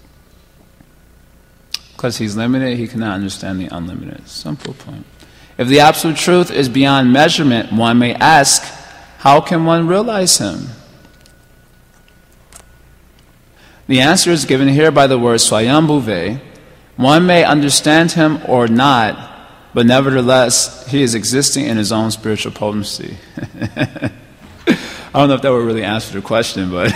Because he's limited, he cannot understand the unlimited. Simple point. If the absolute truth is beyond measurement, one may ask, how can one realize him? The answer is given here by the word swayambhuve. One may understand him or not, but nevertheless, he is existing in his own spiritual potency. I don't know if that would really answer the question, but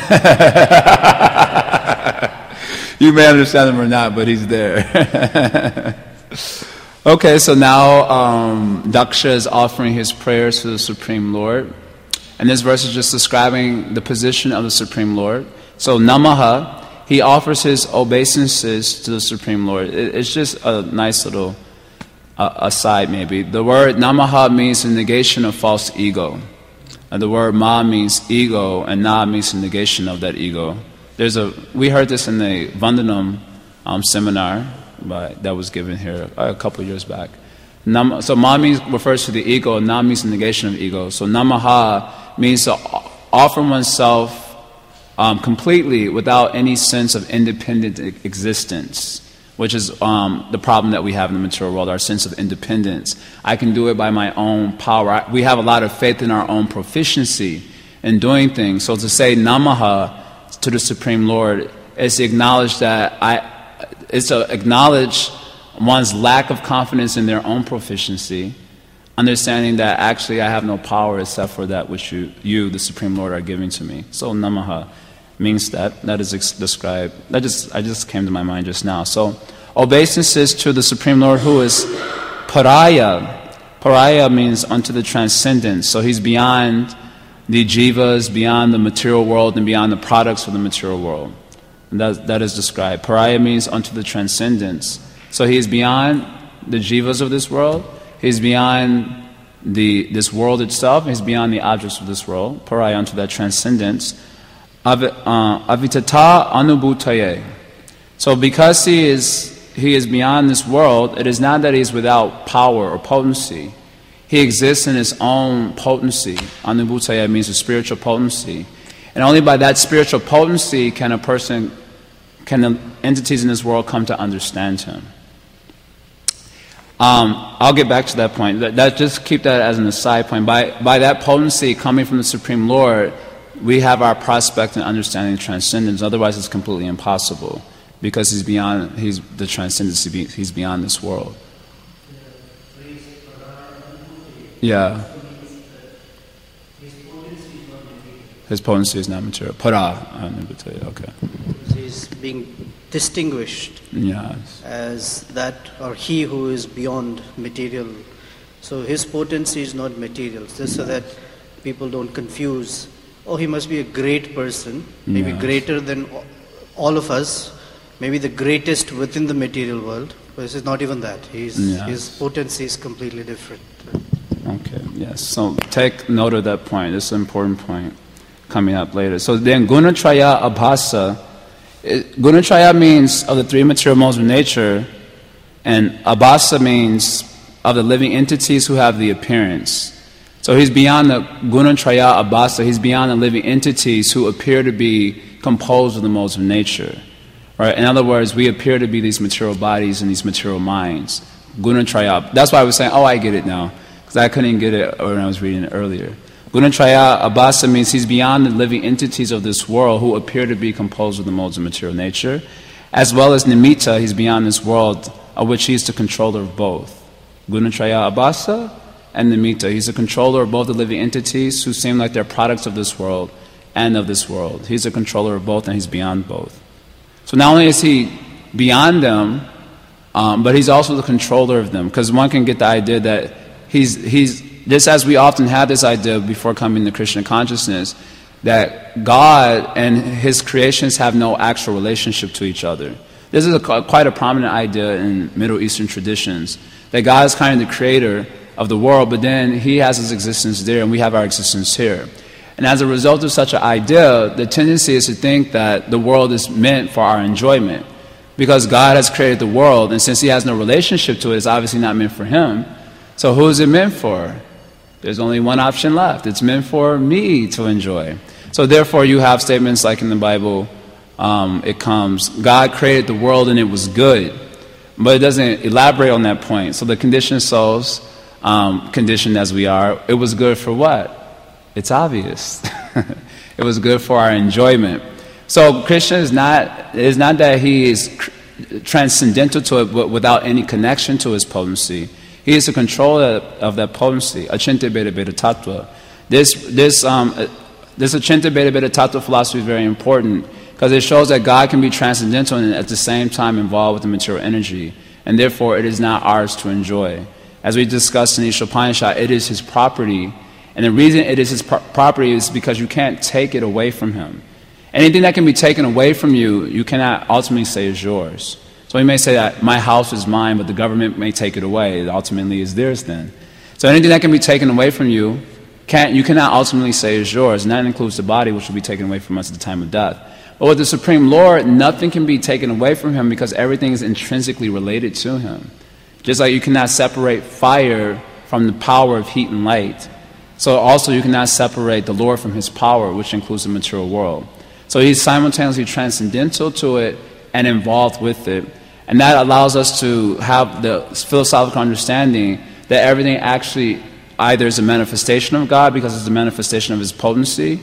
you may understand him or not, but he's there. Okay, so now um, Daksha is offering his prayers to the Supreme Lord. And this verse is just describing the position of the Supreme Lord. So Namaha, he offers his obeisances to the Supreme Lord. It, it's just a nice little uh, aside maybe. The word Namaha means the negation of false ego. And the word Ma means ego, and Na means the negation of that ego. There's a we heard this in the Vandanam um, seminar by, that was given here a couple of years back. Nam, so Ma means refers to the ego, and Na means the negation of ego. So Namaha means to offer oneself um, completely without any sense of independent existence, which is um, the problem that we have in the material world, our sense of independence. I can do it by my own power. We have a lot of faith in our own proficiency in doing things. So to say Namaha to the Supreme Lord is to acknowledge that I, it's to acknowledge one's lack of confidence in their own proficiency, understanding that actually I have no power except for that which you, you the Supreme Lord, are giving to me. So Namaha means that. That is ex- described. That just I just came to my mind just now. So obeisances to the Supreme Lord, who is Paraya. Paraya means unto the transcendent. So he's beyond the jivas, beyond the material world, and beyond the products of the material world. And that, that is described. Paraya means unto the transcendence. So he is beyond the jivas of this world. He's beyond the this world itself. He's beyond the objects of this world. Paraya unto that transcendence. Avitata anubhutaye. So because he is he is beyond this world, it is not that he is without power or potency. He exists in his own potency. Anubhutaye means a spiritual potency. And only by that spiritual potency can a person, can the entities in this world come to understand him. Um, I'll get back to that point. That, that just keep that as an aside point. By by that potency coming from the Supreme Lord, we have our prospect in understanding transcendence. Otherwise, it's completely impossible because he's beyond. He's the transcendence. He's beyond this world. Yeah. His potency is not material. Para. Okay. He's being distinguished yes. as that, or he who is beyond material. So his potency is not material. Just so that people don't confuse, oh, he must be a great person, maybe yes. greater than all of us, maybe the greatest within the material world. But this is not even that. He's, yes. His potency is completely different. Okay, yes. So take note of that point. It's an important point coming up later. So then Gunatraya Abhasa. Gunatraya means of the three material modes of nature, and Abhasa means of the living entities who have the appearance. So he's beyond the Gunatraya Abhasa, he's beyond the living entities who appear to be composed of the modes of nature. Right? In other words, we appear to be these material bodies and these material minds. Gunatraya. That's why I was saying, oh, I get it now, because I couldn't get it when I was reading it earlier. Gunatraya abhasa means he's beyond the living entities of this world who appear to be composed of the modes of material nature, as well as nimitta, he's beyond this world, of which he's the controller of both. Gunatraya abhasa and nimitta. He's the controller of both the living entities who seem like they're products of this world and of this world. He's the controller of both, and he's beyond both. So not only is he beyond them, um, but he's also the controller of them. Because one can get the idea that he's, he's, just as we often have this idea before coming to Krishna consciousness, that God and his creations have no actual relationship to each other. This is a, quite a prominent idea in Middle Eastern traditions, that God is kind of the creator of the world, but then he has his existence there and we have our existence here. And as a result of such an idea, the tendency is to think that the world is meant for our enjoyment. Because God has created the world, and since he has no relationship to it, it's obviously not meant for him. So who is it meant for? There's only one option left. It's meant for me to enjoy. So therefore you have statements like in the Bible, um, it comes, God created the world and it was good. But it doesn't elaborate on that point. So the conditioned souls, um, conditioned as we are, it was good for what? It's obvious. It was good for our enjoyment. So Krishna is not, it's not that he is transcendental to it, but without any connection to his potency. He is the controller of that potency, Achintya Bheda Bheda Tattva. This, this, um, this Achintya Bheda Bheda Tattva philosophy is very important because it shows that God can be transcendental and at the same time involved with the material energy, and therefore it is not ours to enjoy. As we discussed in Isha Upanishad, it is his property. And the reason it is his pro- property is because you can't take it away from him. Anything that can be taken away from you, you cannot ultimately say is yours. So we may say that my house is mine, but the government may take it away. It ultimately is theirs then. So anything that can be taken away from you, can't, you cannot ultimately say is yours. And that includes the body, which will be taken away from us at the time of death. But with the Supreme Lord, nothing can be taken away from him because everything is intrinsically related to him. Just like you cannot separate fire from the power of heat and light. So also you cannot separate the Lord from his power, which includes the material world. So he's simultaneously transcendental to it and involved with it. And that allows us to have the philosophical understanding that everything actually either is a manifestation of God because it's a manifestation of his potency,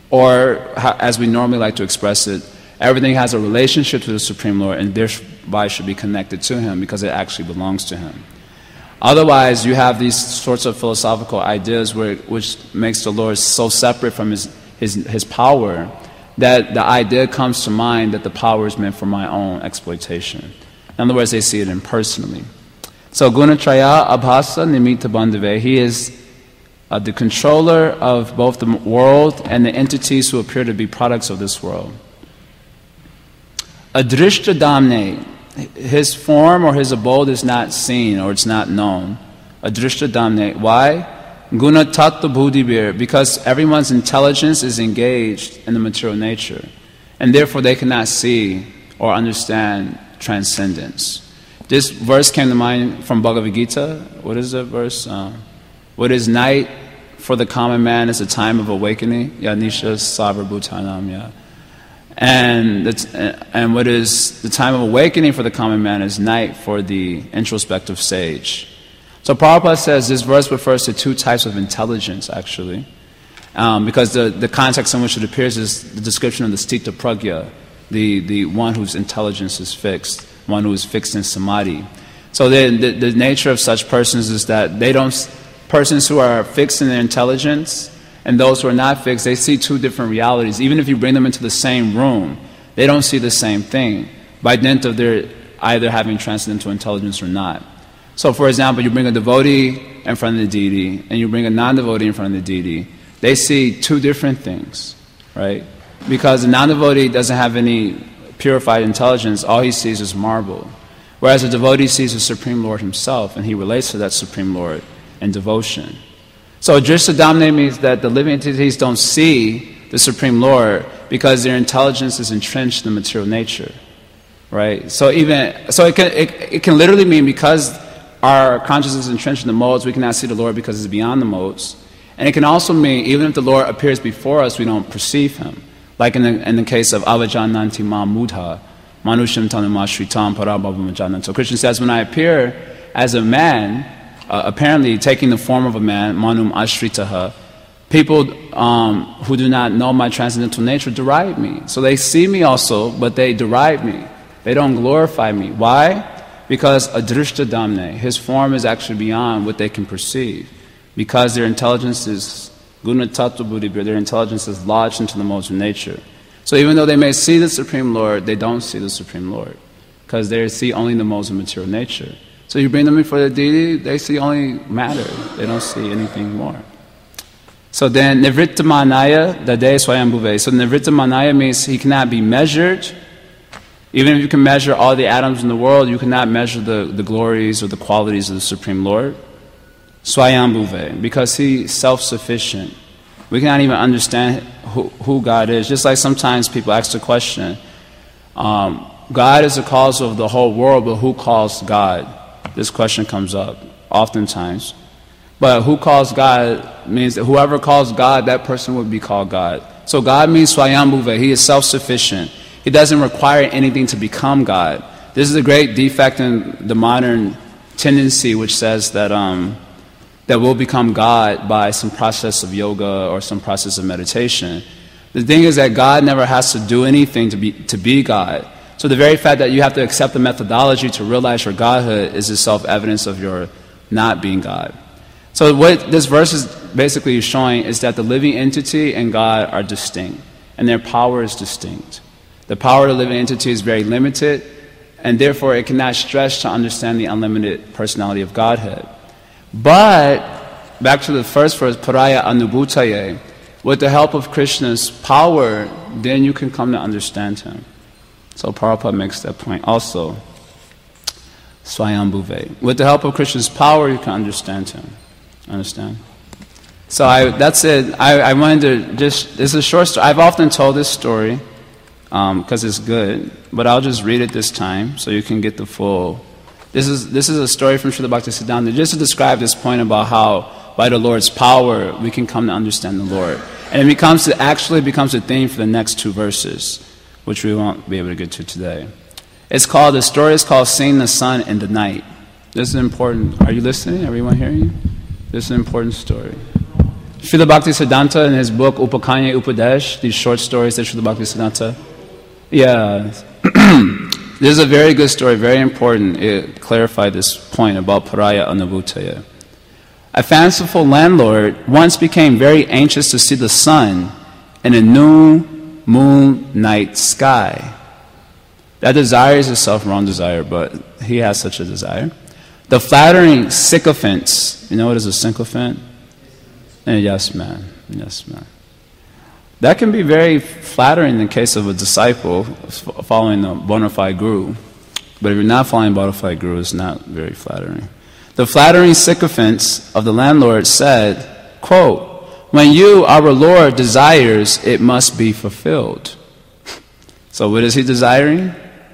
or as we normally like to express it, everything has a relationship to the Supreme Lord and thereby should be connected to him because it actually belongs to him. Otherwise, you have these sorts of philosophical ideas where, which makes the Lord so separate from his, his, his power that the idea comes to mind that the power is meant for my own exploitation. In other words, they see it impersonally. So, Gunatraya Abhasa Nimitta Bandhave, he is uh, the controller of both the world and the entities who appear to be products of this world. Adrishta Damne, his form or his abode is not seen or it's not known. Adrishta Damne. Why? Guna Tattva Buddhibir. Because everyone's intelligence is engaged in the material nature. And therefore they cannot see or understand transcendence. This verse came to mind from Bhagavad Gita. What is the verse? Uh, what is night for the common man is a time of awakening. Yanisha Savra Bhutanam. Yeah. And, the, and what is the time of awakening for the common man is night for the introspective sage. So Prabhupada says this verse refers to two types of intelligence, actually. Um, because the, the context in which it appears is the description of the sthita pragya, the, the one whose intelligence is fixed, one who is fixed in samadhi. So the, the, the nature of such persons is that they don't, persons who are fixed in their intelligence, and those who are not fixed, they see two different realities. Even if you bring them into the same room, they don't see the same thing by dint of their either having transcendental intelligence or not. So for example, you bring a devotee in front of the deity and you bring a non-devotee in front of the deity. They see two different things, right? Because the non-devotee doesn't have any purified intelligence, all he sees is marble. Whereas the devotee sees the Supreme Lord himself and he relates to that Supreme Lord in devotion. So Drishta Damne means that the living entities don't see the Supreme Lord because their intelligence is entrenched in the material nature, right? So even so, it can it, it can literally mean because our consciousness is entrenched in the modes, we cannot see the Lord because it's beyond the modes. And it can also mean even if the Lord appears before us, we don't perceive him. Like in the in the case of Avajananti Ma Mudha, Manusham tanum ashritam parabhavam janam. So Krishna says, when I appear as a man, uh, apparently taking the form of a man, manum ashritaha, people um, who do not know my transcendental nature deride me. So they see me also, but they deride me. They don't glorify me. Why? Because adrishta damne, his form is actually beyond what they can perceive. Because their intelligence is guna tattva buddhi, their intelligence is lodged into the modes of nature. So even though they may see the Supreme Lord, they don't see the Supreme Lord. Because they see only the modes of material nature. So you bring them in for the deity, they see only matter. They don't see anything more. So then, nivritta manaya dade swayambhuve. So nivritta manaya means he cannot be measured. Even if you can measure all the atoms in the world, you cannot measure the, the glories or the qualities of the Supreme Lord. Swayambhuve, because he's self-sufficient. We cannot even understand who, who God is. Just like sometimes people ask the question, um, God is the cause of the whole world, but who calls God? This question comes up oftentimes. But who calls God means that whoever calls God, that person would be called God. So God means swayambhuve. He is self-sufficient. He doesn't require anything to become God. This is a great defect in the modern tendency which says that um, that we'll become God by some process of yoga or some process of meditation. The thing is that God never has to do anything to be, to be God. So the very fact that you have to accept the methodology to realize your Godhood is itself evidence of your not being God. So what this verse is basically showing is that the living entity and God are distinct, and their power is distinct. The power of the living entity is very limited, and therefore it cannot stretch to understand the unlimited personality of Godhead. But, back to the first verse, paraya anubhutaye, with the help of Krishna's power, then you can come to understand him. So Prabhupada makes that point also. Swayambhuve. With the help of Krishna's power, you can understand him. Understand? So I, that's it. I, I wanted to just, this is a short story. I've often told this story because um, it's good, but I'll just read it this time so you can get the full. This is this is a story from Srila Bhaktisiddhanta just to describe this point about how by the Lord's power we can come to understand the Lord. And it becomes to, actually becomes a theme for the next two verses, which we won't be able to get to today. It's called, the story is called Seeing the Sun in the Night. This is important. Are you listening? Everyone hearing you? This is an important story. Srila Bhaktisiddhanta in his book Upakanya Upadesh, these short stories that Srila Bhaktisiddhanta, yeah, this is a very good story, very important. It clarified this point about paraya anubhutaya. A fanciful landlord once became very anxious to see the sun in a new moon night sky. That desire is a self-wrong desire, but he has such a desire. The flattering sycophants, you know what is a sycophant? And yes, man. Yes, man. That can be very flattering in the case of a disciple following the bona fide guru. But if you're not following bona fide guru, it's not very flattering. The flattering sycophants of the landlord said, quote, "When you, our Lord, desires, it must be fulfilled." So what is he desiring?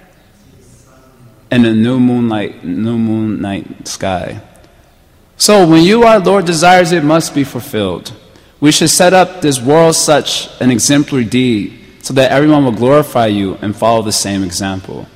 In the new moonlight, new moon night sky. So when you, our Lord, desires, it must be fulfilled. We should set up this world such an exemplary deed so that everyone will glorify you and follow the same example.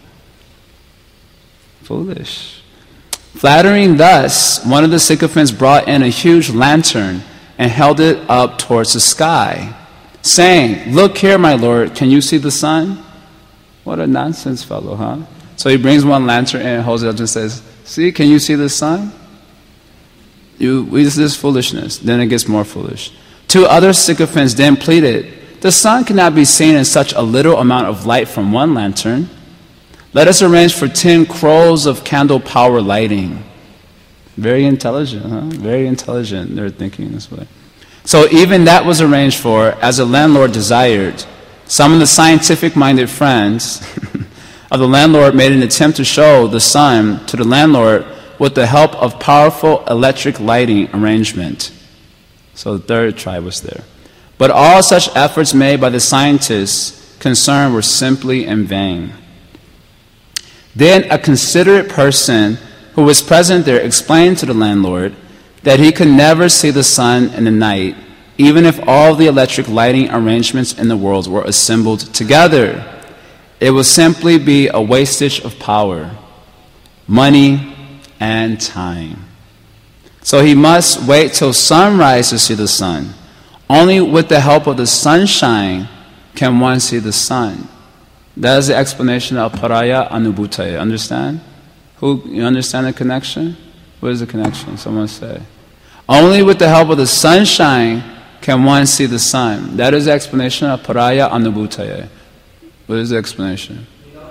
Foolish. Flattering thus, one of the sycophants brought in a huge lantern and held it up towards the sky, saying, "Look here, my Lord, can you see the sun?" What a nonsense fellow, huh? So he brings one lantern and holds it up and says, "See, can you see the sun?" You, this is foolishness. Then it gets more foolish. Two other sycophants then pleaded, "The sun cannot be seen in such a little amount of light from one lantern. Let us arrange for ten crowes of candle power lighting." Very intelligent, huh? Very intelligent. They're thinking this way. So even that was arranged for, as the landlord desired. Some of the scientific-minded friends of the landlord made an attempt to show the sun to the landlord with the help of powerful electric lighting arrangement. So the third tribe was there. But all such efforts made by the scientists concerned were simply in vain. Then a considerate person who was present there explained to the landlord that he could never see the sun in the night, even if all the electric lighting arrangements in the world were assembled together. it will simply be a wastage of power, money, and time. So he must wait till sunrise to see the sun. Only with the help of the sunshine can one see the sun. That is the explanation of paraya anubhutaya. Understand? Who, you understand the connection? What is the connection? Someone say. Only with the help of the sunshine can one see the sun. That is the explanation of paraya anubhutaya. What is the explanation?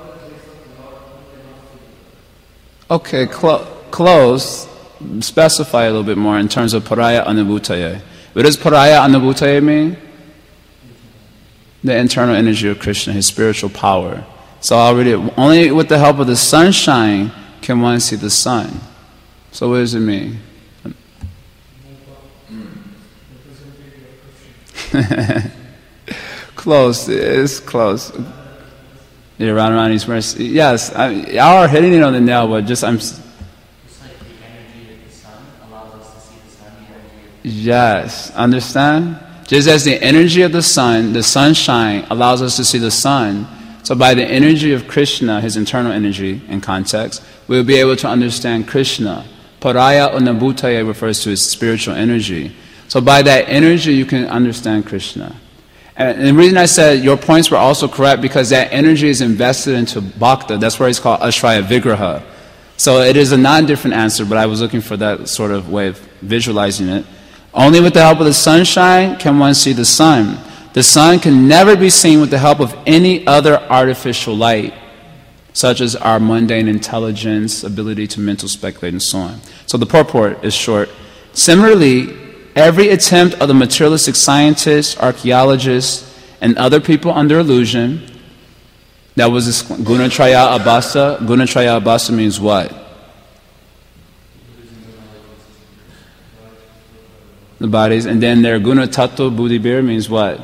Okay, clo- close. Specify a little bit more in terms of paraya anubhutaya. What does paraya anubhutaya mean? The internal energy of Krishna, his spiritual power. So I'll read it. Only with the help of the sunshine can one see the sun. So what does it mean? Close. It's close. Yeah, Radharani's mercy. Yes, I, y'all are hitting it on the nail, but just I'm. It's like the energy of the sun allows us to see the sun. The energy of yes, understand? Just as the energy of the sun, the sunshine, allows us to see the sun, so by the energy of Krishna, his internal energy in context, we'll be able to understand Krishna. Paraya anubhutaya refers to his spiritual energy. So by that energy, you can understand Krishna. And the reason I said your points were also correct because that energy is invested into bhakta. That's where it's called ashraya vigraha. So it is a non-different answer, but I was looking for that sort of way of visualizing it. Only with the help of the sunshine can one see the sun. The sun can never be seen with the help of any other artificial light, such as our mundane intelligence, ability to mental speculate, and so on. So the purport is short. Similarly, every attempt of the materialistic scientists, archaeologists, and other people under illusion, that was this gunatraya abhasa. Gunatraya abhasa means what? The bodies. And then their guna tattva buddhibir means what?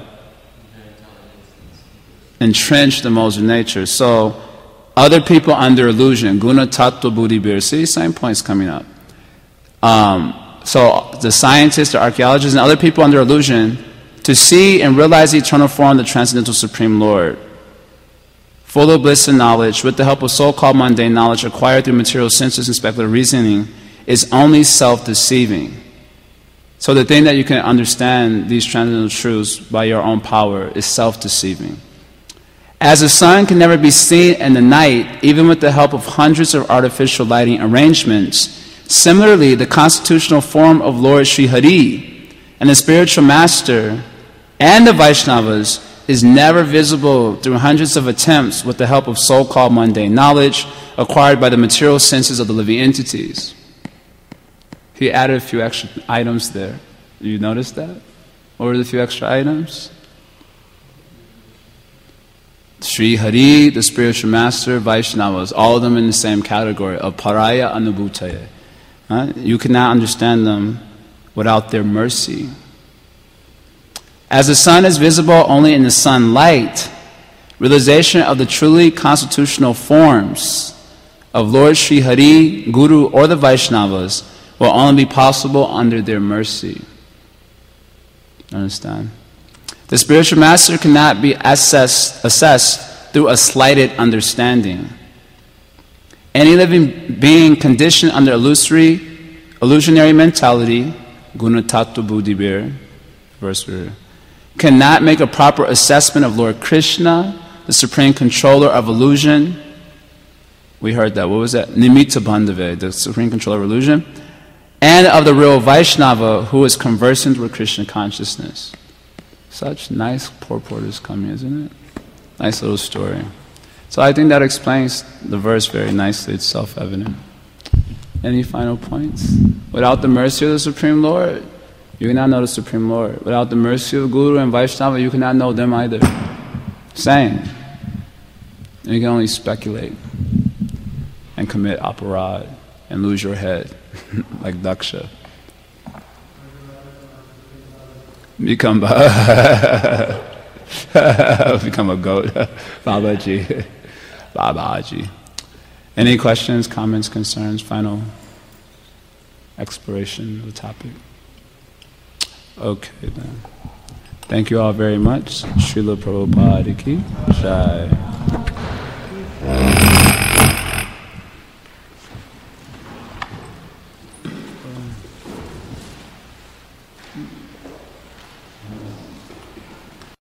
Entrenched in modes of nature. So, other people under illusion, guna tattva buddhibir. See, same points coming up. Um, so, the scientists, the archaeologists, and other people under illusion, to see and realize the eternal form of the transcendental Supreme Lord, full of bliss and knowledge, with the help of so-called mundane knowledge acquired through material senses and speculative reasoning, is only self-deceiving. So the thing that you can understand these transcendental truths by your own power is self-deceiving. As the sun can never be seen in the night, even with the help of hundreds of artificial lighting arrangements, similarly, the constitutional form of Lord Sri Hari and the spiritual master and the Vaishnavas is never visible through hundreds of attempts with the help of so-called mundane knowledge acquired by the material senses of the living entities. He added a few extra items there. You noticed that? What were the few extra items? Sri Hari, the spiritual master, Vaishnavas, all of them in the same category of paraya anubhutaya. Huh? You cannot understand them without their mercy. As the sun is visible only in the sunlight, realization of the truly constitutional forms of Lord Sri Hari, Guru, or the Vaishnavas will only be possible under their mercy. Understand? The spiritual master cannot be assessed, assessed through a slighted understanding. Any living being conditioned under illusory, illusionary mentality, guna tattva buddhibir, verse cannot make a proper assessment of Lord Krishna, the supreme controller of illusion. We heard that. What was that? Nimitta Bandhave, the supreme controller of illusion. And of the real Vaishnava who is conversant with Krishna consciousness. Such nice purport is coming, isn't it? Nice little story. So I think that explains the verse very nicely. It's self-evident. Any final points? Without the mercy of the Supreme Lord, you cannot know the Supreme Lord. Without the mercy of Guru and Vaishnava, you cannot know them either. Same. And you can only speculate and commit aparad and lose your head. Like Daksha. Become become a goat. Babaji. Babaji. Any questions, comments, concerns, final exploration of the topic? Okay then. Thank you all very much. Srila Prabhupada ki Jai. Mm.